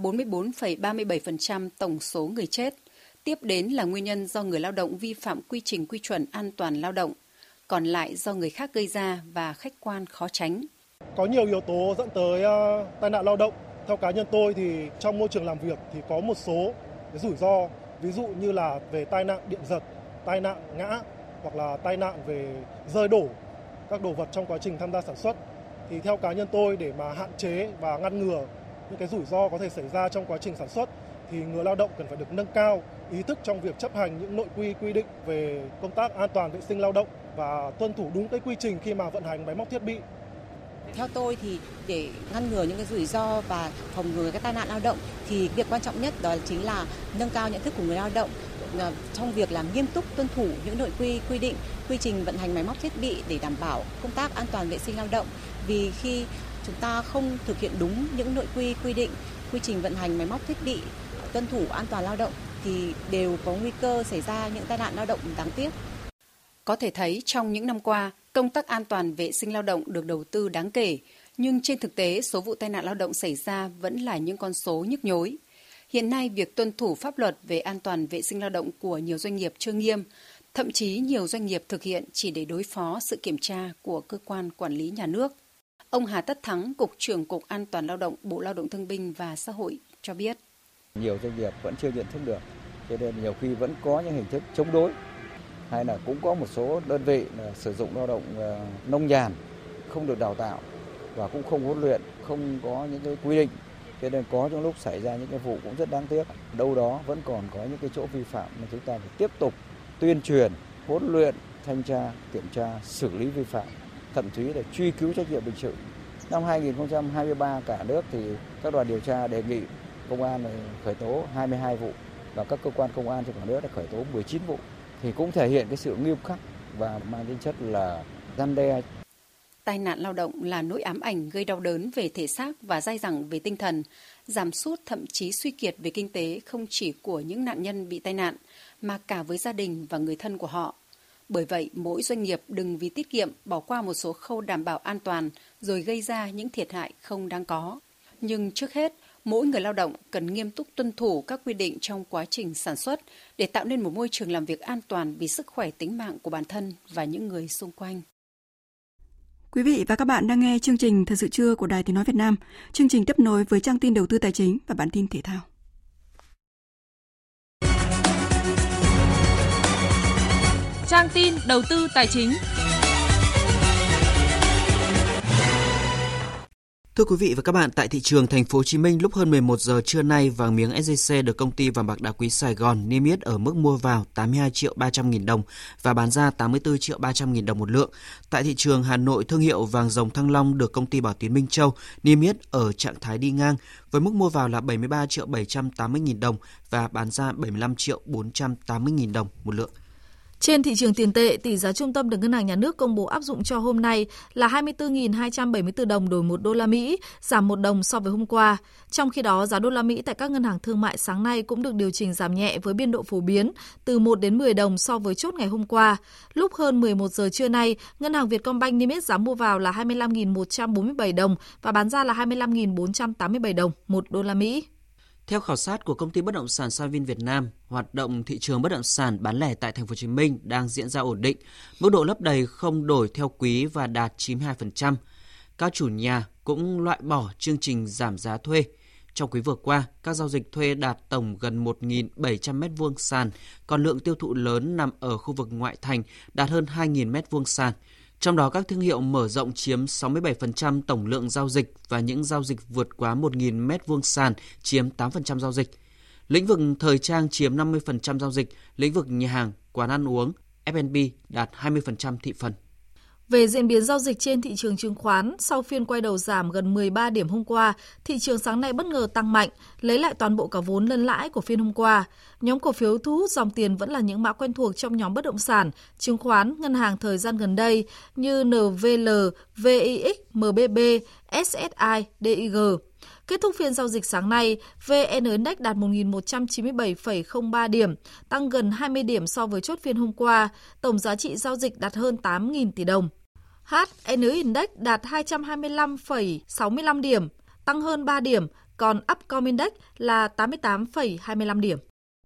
44,37% tổng số người chết. Tiếp đến là nguyên nhân do người lao động vi phạm quy trình quy chuẩn an toàn lao động, còn lại do người khác gây ra và khách quan khó tránh.
Có nhiều yếu tố dẫn tới tai nạn lao động. Theo cá nhân tôi thì trong môi trường làm việc thì có một số cái rủi ro, ví dụ như là về tai nạn điện giật, tai nạn ngã hoặc là tai nạn về rơi đổ các đồ vật trong quá trình tham gia sản xuất. Thì theo cá nhân tôi, để mà hạn chế và ngăn ngừa những cái rủi ro có thể xảy ra trong quá trình sản xuất thì người lao động cần phải được nâng cao ý thức trong việc chấp hành những nội quy quy định về công tác an toàn vệ sinh lao động và tuân thủ đúng cái quy trình khi mà vận hành máy móc thiết bị.
Theo tôi thì để ngăn ngừa những cái rủi ro và phòng ngừa cái tai nạn lao động thì việc quan trọng nhất đó chính là nâng cao nhận thức của người lao động trong việc là nghiêm túc tuân thủ những nội quy quy định, quy trình vận hành máy móc thiết bị để đảm bảo công tác an toàn vệ sinh lao động. Vì khi chúng ta không thực hiện đúng những nội quy quy định, quy trình vận hành máy móc thiết bị, tuân thủ an toàn lao động thì đều có nguy cơ xảy ra những tai nạn lao động đáng tiếc.
Có thể thấy trong những năm qua, công tác an toàn vệ sinh lao động được đầu tư đáng kể, nhưng trên thực tế số vụ tai nạn lao động xảy ra vẫn là những con số nhức nhối. Hiện nay, việc tuân thủ pháp luật về an toàn vệ sinh lao động của nhiều doanh nghiệp chưa nghiêm, thậm chí nhiều doanh nghiệp thực hiện chỉ để đối phó sự kiểm tra của cơ quan quản lý nhà nước. Ông Hà Tất Thắng, Cục trưởng Cục An toàn Lao động, Bộ Lao động Thương binh và Xã hội cho biết.
Nhiều doanh nghiệp vẫn chưa nhận thức được, cho nên nhiều khi vẫn có những hình thức chống đối. Hay là cũng có một số đơn vị là sử dụng lao động nông nhàn, không được đào tạo và cũng không huấn luyện, không có những cái quy định. Cho nên có những lúc xảy ra những cái vụ cũng rất đáng tiếc. Đâu đó vẫn còn có những cái chỗ vi phạm mà chúng ta phải tiếp tục tuyên truyền, huấn luyện, thanh tra, kiểm tra, xử lý vi phạm, thậm chí là truy cứu trách nhiệm hình sự. Năm 2023 cả nước thì các đoàn điều tra đề nghị công an khởi tố 22 vụ và các cơ quan công an trong cả nước đã khởi tố 19 vụ. Thì cũng thể hiện cái sự nghiêm khắc và mang tính chất là răn đe.
Tai nạn lao động là nỗi ám ảnh gây đau đớn về thể xác và dai dẳng về tinh thần, giảm sút thậm chí suy kiệt về kinh tế không chỉ của những nạn nhân bị tai nạn, mà cả với gia đình và người thân của họ. Bởi vậy, mỗi doanh nghiệp đừng vì tiết kiệm bỏ qua một số khâu đảm bảo an toàn rồi gây ra những thiệt hại không đáng có. Nhưng trước hết, mỗi người lao động cần nghiêm túc tuân thủ các quy định trong quá trình sản xuất để tạo nên một môi trường làm việc an toàn vì sức khỏe tính mạng của bản thân và những người xung quanh.
Quý vị và các bạn đang nghe chương trình Thời sự trưa của Đài Tiếng nói Việt Nam. Chương trình tiếp nối với trang tin đầu tư tài chính và bản tin thể thao.
Trang tin đầu tư tài chính.
Thưa quý vị và các bạn, tại thị trường Thành phố Hồ Chí Minh lúc hơn 11 giờ trưa nay, vàng miếng SJC được công ty vàng bạc đá quý Sài Gòn niêm yết ở mức mua vào 82.300.000 đồng và bán ra 84.300.000 đồng một lượng. Tại thị trường Hà Nội, thương hiệu vàng dòng Thăng Long được công ty Bảo Tín Minh Châu niêm yết ở trạng thái đi ngang với mức mua vào là 73.780.000 đồng và bán ra 75.480.000 đồng một lượng.
Trên thị trường tiền tệ, tỷ giá trung tâm được Ngân hàng Nhà nước công bố áp dụng cho hôm nay là 24.274 đồng đổi 1 đô la Mỹ, giảm 1 đồng so với hôm qua. Trong khi đó, giá đô la Mỹ tại các ngân hàng thương mại sáng nay cũng được điều chỉnh giảm nhẹ với biên độ phổ biến từ 1 đến 10 đồng so với chốt ngày hôm qua. Lúc hơn 11 giờ trưa nay, Ngân hàng Vietcombank niêm yết giá mua vào là 25.147 đồng và bán ra là 25.487 đồng 1 đô la Mỹ.
Theo khảo sát của công ty bất động sản Savin Việt Nam, hoạt động thị trường bất động sản bán lẻ tại Thành phố Hồ Chí Minh đang diễn ra ổn định, mức độ lấp đầy không đổi theo quý và đạt 92%. Các chủ nhà cũng loại bỏ chương trình giảm giá thuê. Trong quý vừa qua, các giao dịch thuê đạt tổng gần 1.700 m2 sàn, còn lượng tiêu thụ lớn nằm ở khu vực ngoại thành đạt hơn 2.000 m2 sàn. Trong đó, các thương hiệu mở rộng chiếm 67% tổng lượng giao dịch và những giao dịch vượt quá 1.000 m2 sàn chiếm 8% giao dịch. Lĩnh vực thời trang chiếm 50% giao dịch, lĩnh vực nhà hàng, quán ăn uống, F&B đạt 20% thị phần.
Về diễn biến giao dịch trên thị trường chứng khoán, sau phiên quay đầu giảm gần 13 điểm hôm qua, thị trường sáng nay bất ngờ tăng mạnh, lấy lại toàn bộ cả vốn lẫn lãi của phiên hôm qua. Nhóm cổ phiếu thu hút dòng tiền vẫn là những mã quen thuộc trong nhóm bất động sản, chứng khoán, ngân hàng thời gian gần đây như NVL, VIX, MBB, SSI, DIG. Kết thúc phiên giao dịch sáng nay, VN Index đạt 1.197,03 điểm, tăng gần 20 điểm so với chốt phiên hôm qua. Tổng giá trị giao dịch đạt hơn 8.000 tỷ đồng. HN Index đạt 225,65 điểm, tăng hơn 3 điểm, còn Upcom Index là 88,25 điểm.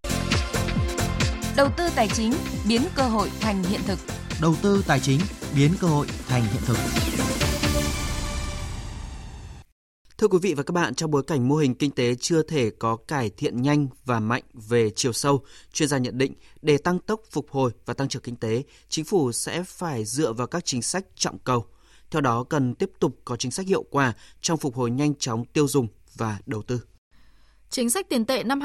Đầu tư tài chính biến cơ hội thành hiện thực.
Đầu tư tài chính biến cơ hội thành hiện thực.
Thưa quý vị và các bạn, trong bối cảnh mô hình kinh tế chưa thể có cải thiện nhanh và mạnh về chiều sâu, chuyên gia nhận định để tăng tốc phục hồi và tăng trưởng kinh tế, chính phủ sẽ phải dựa vào các chính sách trọng cầu. Theo đó, cần tiếp tục có chính sách hiệu quả trong phục hồi nhanh chóng tiêu dùng và đầu tư.
Chính sách tiền tệ năm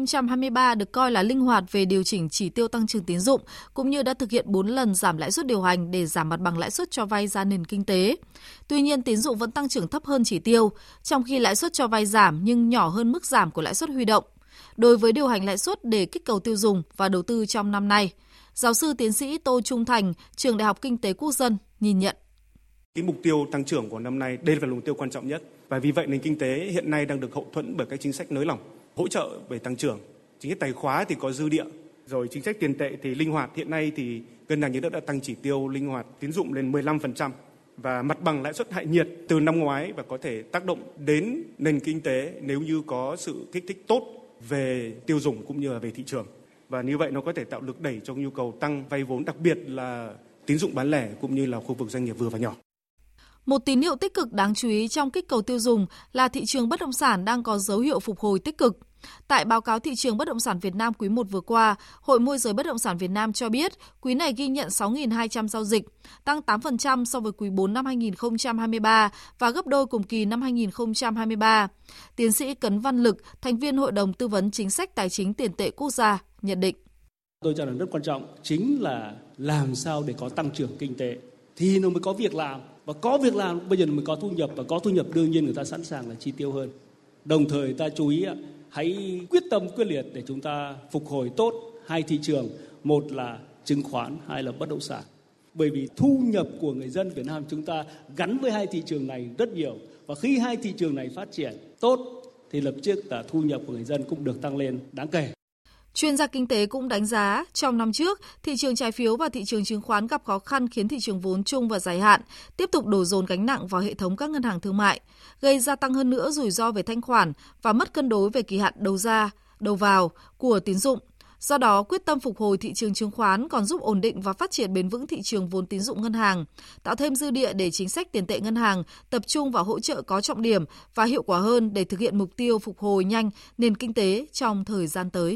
2023 được coi là linh hoạt về điều chỉnh chỉ tiêu tăng trưởng tín dụng, cũng như đã thực hiện 4 lần giảm lãi suất điều hành để giảm mặt bằng lãi suất cho vay ra nền kinh tế. Tuy nhiên, tín dụng vẫn tăng trưởng thấp hơn chỉ tiêu, trong khi lãi suất cho vay giảm nhưng nhỏ hơn mức giảm của lãi suất huy động. Đối với điều hành lãi suất để kích cầu tiêu dùng và đầu tư trong năm nay, giáo sư tiến sĩ Tô Trung Thành, Trường Đại học Kinh tế Quốc dân nhìn nhận.
Cái mục tiêu tăng trưởng của năm nay, đây là mục tiêu quan trọng nhất. Và vì vậy nền kinh tế hiện nay đang được hậu thuẫn bởi các chính sách nới lỏng, hỗ trợ về tăng trưởng. Chính sách tài khóa thì có dư địa, rồi chính sách tiền tệ thì linh hoạt. Hiện nay thì ngân hàng nhà nước đã tăng chỉ tiêu linh hoạt tín dụng lên 15% và mặt bằng lãi suất hạ nhiệt từ năm ngoái và có thể tác động đến nền kinh tế nếu như có sự kích thích tốt về tiêu dùng cũng như là về thị trường. Và như vậy nó có thể tạo lực đẩy cho nhu cầu tăng vay vốn, đặc biệt là tín dụng bán lẻ cũng như là khu vực doanh nghiệp vừa và nhỏ.
Một tín hiệu tích cực đáng chú ý trong kích cầu tiêu dùng là thị trường bất động sản đang có dấu hiệu phục hồi tích cực. Tại báo cáo thị trường bất động sản Việt Nam quý 1 vừa qua, Hội Môi giới Bất động sản Việt Nam cho biết quý này ghi nhận 6.200 giao dịch, tăng 8% so với quý 4 năm 2023 và gấp đôi cùng kỳ năm 2023. Tiến sĩ Cấn Văn Lực, thành viên Hội đồng Tư vấn Chính sách Tài chính Tiền tệ Quốc gia, nhận định.
Tôi cho rằng rất quan trọng chính là làm sao để có tăng trưởng kinh tế thì nó mới có việc làm. Và có việc làm bây giờ mới có thu nhập, và có thu nhập đương nhiên người ta sẵn sàng là chi tiêu hơn. Đồng thời ta chú ý hãy quyết tâm quyết liệt để chúng ta phục hồi tốt hai thị trường, một là chứng khoán, hai là bất động sản. Bởi vì thu nhập của người dân Việt Nam chúng ta gắn với hai thị trường này rất nhiều, và khi hai thị trường này phát triển tốt thì lập tức là thu nhập của người dân cũng được tăng lên đáng kể.
Chuyên gia kinh tế cũng đánh giá, trong năm trước, thị trường trái phiếu và thị trường chứng khoán gặp khó khăn khiến thị trường vốn chung và dài hạn tiếp tục đổ dồn gánh nặng vào hệ thống các ngân hàng thương mại, gây gia tăng hơn nữa rủi ro về thanh khoản và mất cân đối về kỳ hạn đầu ra, đầu vào của tín dụng. Do đó, quyết tâm phục hồi thị trường chứng khoán còn giúp ổn định và phát triển bền vững thị trường vốn tín dụng ngân hàng, tạo thêm dư địa để chính sách tiền tệ ngân hàng tập trung vào hỗ trợ có trọng điểm và hiệu quả hơn để thực hiện mục tiêu phục hồi nhanh nền kinh tế trong thời gian tới.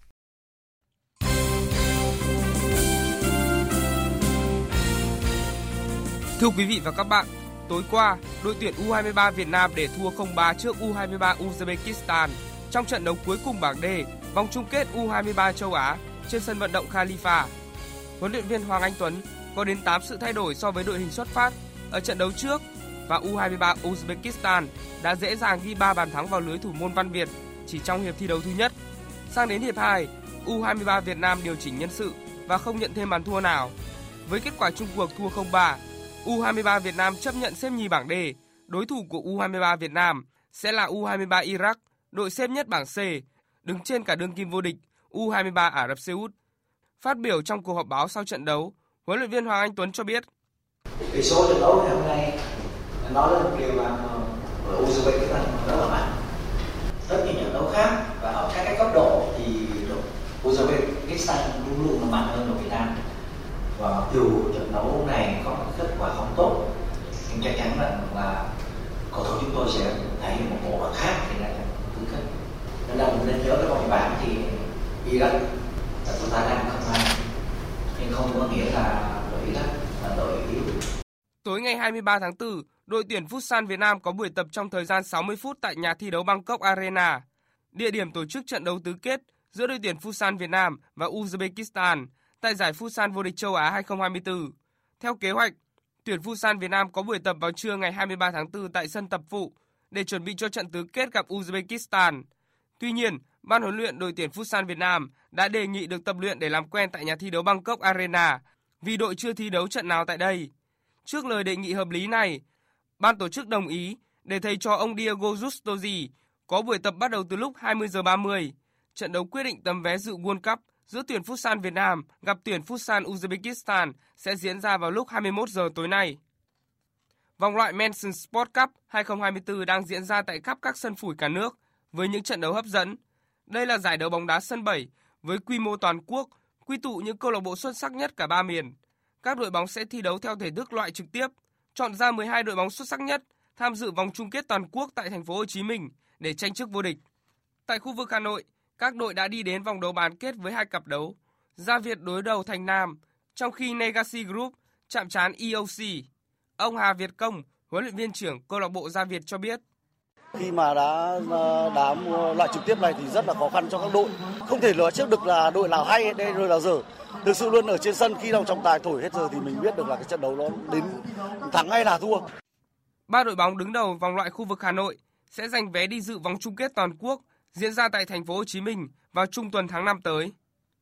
Thưa quý vị và các bạn, tối qua, đội tuyển U23 Việt Nam để thua 0-3 trước U23 Uzbekistan trong trận đấu cuối cùng bảng D, vòng chung kết U23 châu Á trên sân vận động Khalifa. Huấn luyện viên Hoàng Anh Tuấn có đến 8 sự thay đổi so với đội hình xuất phát ở trận đấu trước và U23 Uzbekistan đã dễ dàng ghi 3 bàn thắng vào lưới thủ môn Văn Việt chỉ trong hiệp thi đấu thứ nhất. Sang đến hiệp 2, U23 Việt Nam điều chỉnh nhân sự và không nhận thêm bàn thua nào. Với kết quả chung cuộc thua 0-3, U23 Việt Nam chấp nhận xếp nhì bảng D. Đối thủ của U23 Việt Nam sẽ là U23 Iraq, đội xếp nhất bảng C, đứng trên cả đương kim vô địch U23 Ả Rập Xê Út. Phát biểu trong cuộc họp báo sau trận đấu, huấn luyện viên Hoàng Anh Tuấn cho biết:
Tỷ số trận đấu ngày hôm nay nói lên một điều là Uzbekistan rất là mạnh. Rất nhiều trận đấu khác và ở các cái cấp độ thì Uzbekistan luôn luôn là mạnh hơn đội Việt Nam. Và dù trận đấu này có kết quả không tốt, nhưng chắc chắn là cầu thủ chúng tôi sẽ thể hiện một bộ mặt khác thì lại tứ kết. Nên là mình nên nhớ cái vòng bảng thì Iraq là chúng ta đang không hay, nhưng không có nghĩa là đội Iraq là đội yếu.
Tối ngày 23 tháng 4, đội tuyển Futsal Việt Nam có buổi tập trong thời gian 60 phút tại nhà thi đấu Bangkok Arena, địa điểm tổ chức trận đấu tứ kết giữa đội tuyển Futsal Việt Nam và Uzbekistan tại giải Futsal vô địch châu Á 2024. Theo kế hoạch, tuyển Futsal Việt Nam có buổi tập vào trưa ngày 23 tháng 4 tại sân tập phụ để chuẩn bị cho trận tứ kết gặp Uzbekistan. Tuy nhiên, ban huấn luyện đội tuyển Futsal Việt Nam đã đề nghị được tập luyện để làm quen tại nhà thi đấu Bangkok Arena vì đội chưa thi đấu trận nào tại đây. Trước lời đề nghị hợp lý này, ban tổ chức đồng ý để thầy trò ông Diego Justosi có buổi tập bắt đầu từ lúc 20h30. Trận đấu quyết định tấm vé dự World Cup giữa tuyển Futsal Việt Nam gặp tuyển Futsal Uzbekistan sẽ diễn ra vào lúc 21 giờ tối nay. Vòng loại Men's Sport Cup 2024 đang diễn ra tại khắp các sân phủi cả nước với những trận đấu hấp dẫn. Đây là giải đấu bóng đá sân 7 với quy mô toàn quốc, quy tụ những câu lạc bộ xuất sắc nhất cả 3 miền. Các đội bóng sẽ thi đấu theo thể thức loại trực tiếp, chọn ra 12 đội bóng xuất sắc nhất tham dự vòng chung kết toàn quốc tại thành phố Hồ Chí Minh để tranh chức vô địch. Tại khu vực Hà Nội, các đội đã đi đến vòng đấu bán kết với 2 cặp đấu. Gia Việt đối đầu Thành Nam, trong khi Legacy Group chạm trán EOC. Ông Hà Việt Công, huấn luyện viên trưởng câu lạc bộ Gia Việt cho biết:
Khi mà đã loại trực tiếp này thì rất là khó khăn cho các đội. Không thể nói trước được là đội nào hay, đội nào dở. Thực sự luôn ở trên sân khi nào trọng tài thổi hết giờ thì mình biết được là cái trận đấu nó đến thắng hay là thua.
3 đội bóng đứng đầu vòng loại khu vực Hà Nội sẽ giành vé đi dự vòng chung kết toàn quốc diễn ra tại thành phố Hồ Chí Minh vào trung tuần tháng 5 tới.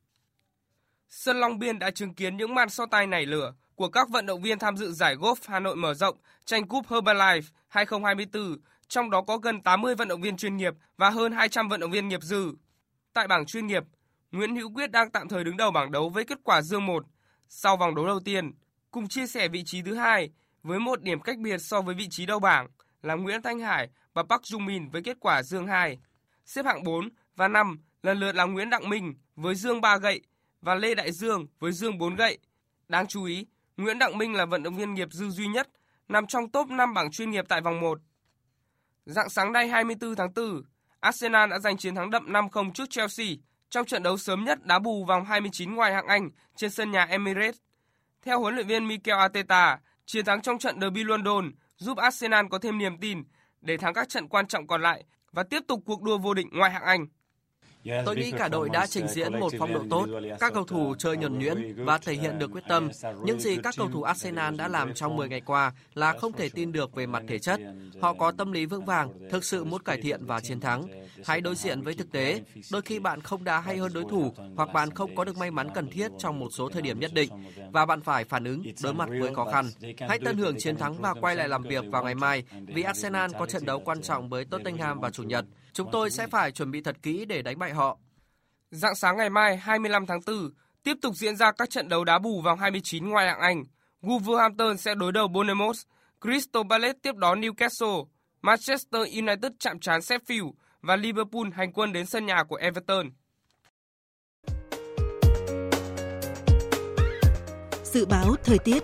Sân Long Biên đã chứng kiến những màn so tài nảy lửa của các vận động viên tham dự giải Golf Hà Nội mở rộng tranh cúp Herbalife 2024, trong đó có gần 80 vận động viên chuyên nghiệp và hơn 200 vận động viên nghiệp dư. Tại bảng chuyên nghiệp, Nguyễn Hữu Quyết đang tạm thời đứng đầu bảng đấu với kết quả dương 1 sau vòng đấu đầu tiên, cùng chia sẻ vị trí thứ 2 với 1 điểm cách biệt so với vị trí đầu bảng là Nguyễn Thanh Hải và Park Jung Min với kết quả dương 2. Xếp hạng 4 và 5 lần lượt là Nguyễn Đặng Minh với dương 3 gậy và Lê Đại Dương với dương 4 gậy. Đáng chú ý, Nguyễn Đặng Minh là vận động viên nghiệp dư duy nhất nằm trong top 5 bảng chuyên nghiệp tại vòng 1. Rạng sáng nay 24 tháng 4, Arsenal đã giành chiến thắng đậm 5-0 trước Chelsea trong trận đấu sớm nhất đá bù vòng 29 ngoại hạng Anh trên sân nhà Emirates. Theo huấn luyện viên Mikel Arteta, chiến thắng trong trận derby London giúp Arsenal có thêm niềm tin để thắng các trận quan trọng còn lại và tiếp tục cuộc đua vô địch ngoại hạng Anh.
Tôi nghĩ cả đội đã trình diễn một phong độ tốt, các cầu thủ chơi nhuần nhuyễn và thể hiện được quyết tâm. Những gì các cầu thủ Arsenal đã làm trong 10 ngày qua là không thể tin được về mặt thể chất. Họ có tâm lý vững vàng, thực sự muốn cải thiện và chiến thắng. Hãy đối diện với thực tế. Đôi khi bạn không đá hay hơn đối thủ hoặc bạn không có được may mắn cần thiết trong một số thời điểm nhất định và bạn phải phản ứng đối mặt với khó khăn. Hãy tận hưởng chiến thắng và quay lại làm việc vào ngày mai vì Arsenal có trận đấu quan trọng với Tottenham vào Chủ nhật. Chúng tôi sẽ phải chuẩn bị thật kỹ để đánh bại họ.
Rạng sáng ngày mai 25 tháng 4, tiếp tục diễn ra các trận đấu đá bù vòng 29 ngoại hạng Anh. Wolverhampton sẽ đối đầu Bournemouth, Crystal Palace tiếp đón Newcastle, Manchester United chạm trán Sheffield và Liverpool hành quân đến sân nhà của Everton.
Dự báo thời tiết.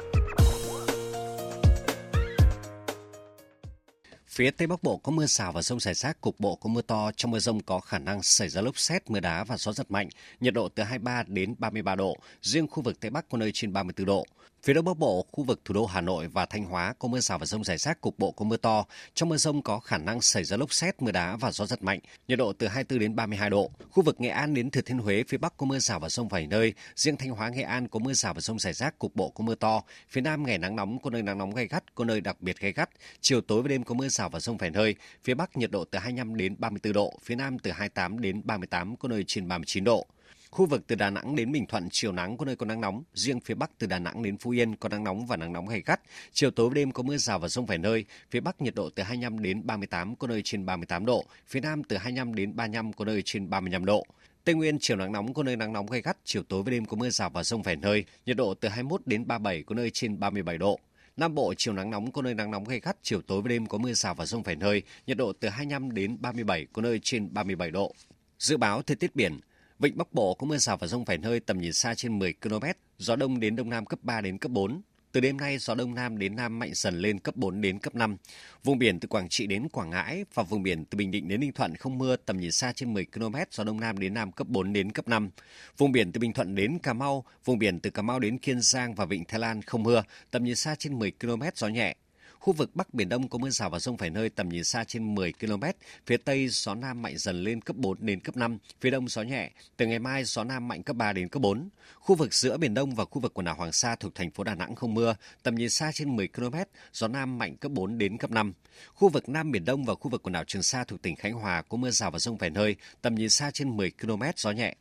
Phía Tây Bắc Bộ có mưa rào và dông rải rác, cục bộ có mưa to, trong mưa dông có khả năng xảy ra lốc sét, mưa đá và gió giật mạnh, nhiệt độ từ 23 đến 33 độ, riêng khu vực Tây Bắc có nơi trên 34 độ. Phía Đông Bắc Bộ, khu vực thủ đô Hà Nội và Thanh Hóa có mưa rào và dông rải rác, cục bộ có mưa to, trong mưa dông có khả năng xảy ra lốc sét, mưa đá và gió giật mạnh, nhiệt độ từ 24 đến 32 độ. Khu vực Nghệ An đến Thừa Thiên Huế phía Bắc có mưa rào và dông vài nơi, riêng Thanh Hóa, Nghệ An có mưa rào và dông rải rác, cục bộ có mưa to. Phía Nam ngày nắng nóng, có nơi nắng nóng gay gắt, có nơi đặc biệt gay gắt. Chiều tối và đêm có mưa rào và dông vài nơi. Phía Bắc nhiệt độ từ 25 đến 34 độ, phía Nam từ 28 đến 38, có nơi trên 39 độ. Khu vực từ Đà Nẵng đến Bình Thuận chiều nắng, có nơi có nắng nóng, riêng phía Bắc từ Đà Nẵng đến Phú Yên có nắng nóng và nắng nóng gay gắt. Chiều tối và đêm có mưa rào và dông vài nơi, phía Bắc nhiệt độ từ 25 đến 38, có nơi trên 38 độ, phía Nam từ 25 đến 35, có nơi trên 35 độ. Tây Nguyên chiều nắng nóng, có nơi nắng nóng gay gắt, chiều tối và đêm có mưa rào và dông vài nơi, nhiệt độ từ 21 đến 37, có nơi trên 37 độ. Nam Bộ chiều nắng nóng, có nơi nắng nóng gay gắt, chiều tối và đêm có mưa rào và dông vài nơi, nhiệt độ từ 25 đến 37, có nơi trên 37 độ. Dự báo thời tiết biển. Vịnh Bắc Bộ có mưa rào và dông vài nơi, tầm nhìn xa trên 10 km, gió đông đến đông nam cấp 3 đến cấp 4. Từ đêm nay, gió đông nam đến nam mạnh dần lên cấp 4 đến cấp 5. Vùng biển từ Quảng Trị đến Quảng Ngãi và vùng biển từ Bình Định đến Ninh Thuận không mưa, tầm nhìn xa trên 10 km, gió đông nam đến nam cấp 4 đến cấp 5. Vùng biển từ Bình Thuận đến Cà Mau, vùng biển từ Cà Mau đến Kiên Giang và Vịnh Thái Lan không mưa, tầm nhìn xa trên 10 km, gió nhẹ. Khu vực Bắc Biển Đông có mưa rào và dông vài nơi, tầm nhìn xa trên 10 km. Phía Tây gió Nam mạnh dần lên cấp 4 đến cấp 5, phía Đông gió nhẹ. Từ ngày mai gió Nam mạnh cấp 3 đến cấp 4. Khu vực giữa Biển Đông và khu vực quần đảo Hoàng Sa thuộc thành phố Đà Nẵng không mưa, tầm nhìn xa trên 10 km, gió Nam mạnh cấp 4 đến cấp 5. Khu vực Nam Biển Đông và khu vực quần đảo Trường Sa thuộc tỉnh Khánh Hòa có mưa rào và dông vài nơi, tầm nhìn xa trên 10 km, gió nhẹ.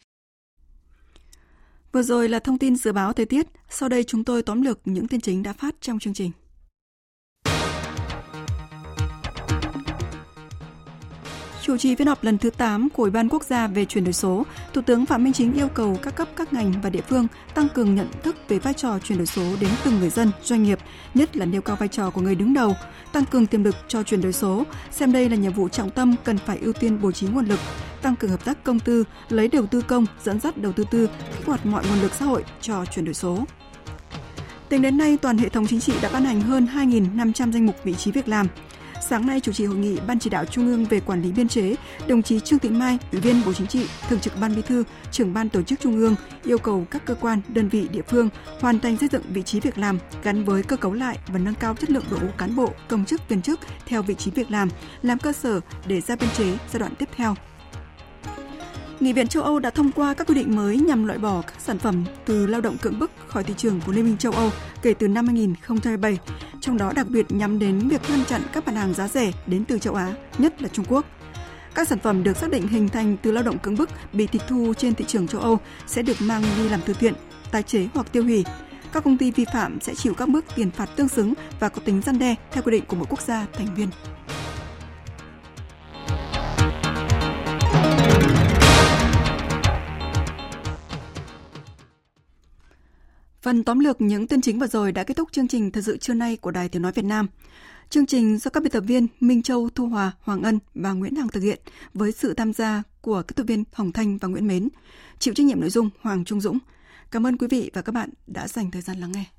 Vừa rồi là thông tin dự báo thời tiết, sau đây chúng tôi tóm lược những tin chính đã phát trong chương trình. Chủ trì phiên họp lần thứ 8 của Ủy ban Quốc gia về chuyển đổi số, Thủ tướng Phạm Minh Chính yêu cầu các cấp, các ngành và địa phương tăng cường nhận thức về vai trò chuyển đổi số đến từng người dân, doanh nghiệp, nhất là nêu cao vai trò của người đứng đầu, tăng cường tiềm lực cho chuyển đổi số, xem đây là nhiệm vụ trọng tâm cần phải ưu tiên bố trí nguồn lực, tăng cường hợp tác công tư, lấy đầu tư công, dẫn dắt đầu tư tư, kích hoạt mọi nguồn lực xã hội cho chuyển đổi số. Tính đến nay, toàn hệ thống chính trị đã ban hành hơn 2.500 danh mục vị trí việc làm. Sáng nay, chủ trì hội nghị Ban Chỉ đạo Trung ương về quản lý biên chế, đồng chí Trương Thị Mai, Ủy viên Bộ Chính trị, Thường trực Ban Bí thư, Trưởng Ban Tổ chức Trung ương yêu cầu các cơ quan, đơn vị địa phương hoàn thành xây dựng vị trí việc làm gắn với cơ cấu lại và nâng cao chất lượng đội ngũ cán bộ, công chức, viên chức theo vị trí việc làm cơ sở để ra biên chế giai đoạn tiếp theo. Nghị viện châu Âu đã thông qua các quy định mới nhằm loại bỏ các sản phẩm từ lao động cưỡng bức khỏi thị trường của Liên minh châu Âu kể từ năm 2007, trong đó đặc biệt nhắm đến việc ngăn chặn các mặt hàng giá rẻ đến từ châu Á, nhất là Trung Quốc. Các sản phẩm được xác định hình thành từ lao động cưỡng bức bị tịch thu trên thị trường châu Âu sẽ được mang đi làm từ thiện, tái chế hoặc tiêu hủy. Các công ty vi phạm sẽ chịu các mức tiền phạt tương xứng và có tính răn đe theo quy định của mỗi quốc gia thành viên. Phần tóm lược những tin chính vừa rồi đã kết thúc chương trình Thời sự trưa nay của Đài Tiếng nói Việt Nam. Chương trình do các biên tập viên Minh Châu, Thu Hòa, Hoàng Ân và Nguyễn Hằng thực hiện với sự tham gia của kỹ thuật viên Hồng Thanh và Nguyễn Mến. Chịu trách nhiệm nội dung Hoàng Trung Dũng. Cảm ơn quý vị và các bạn đã dành thời gian lắng nghe.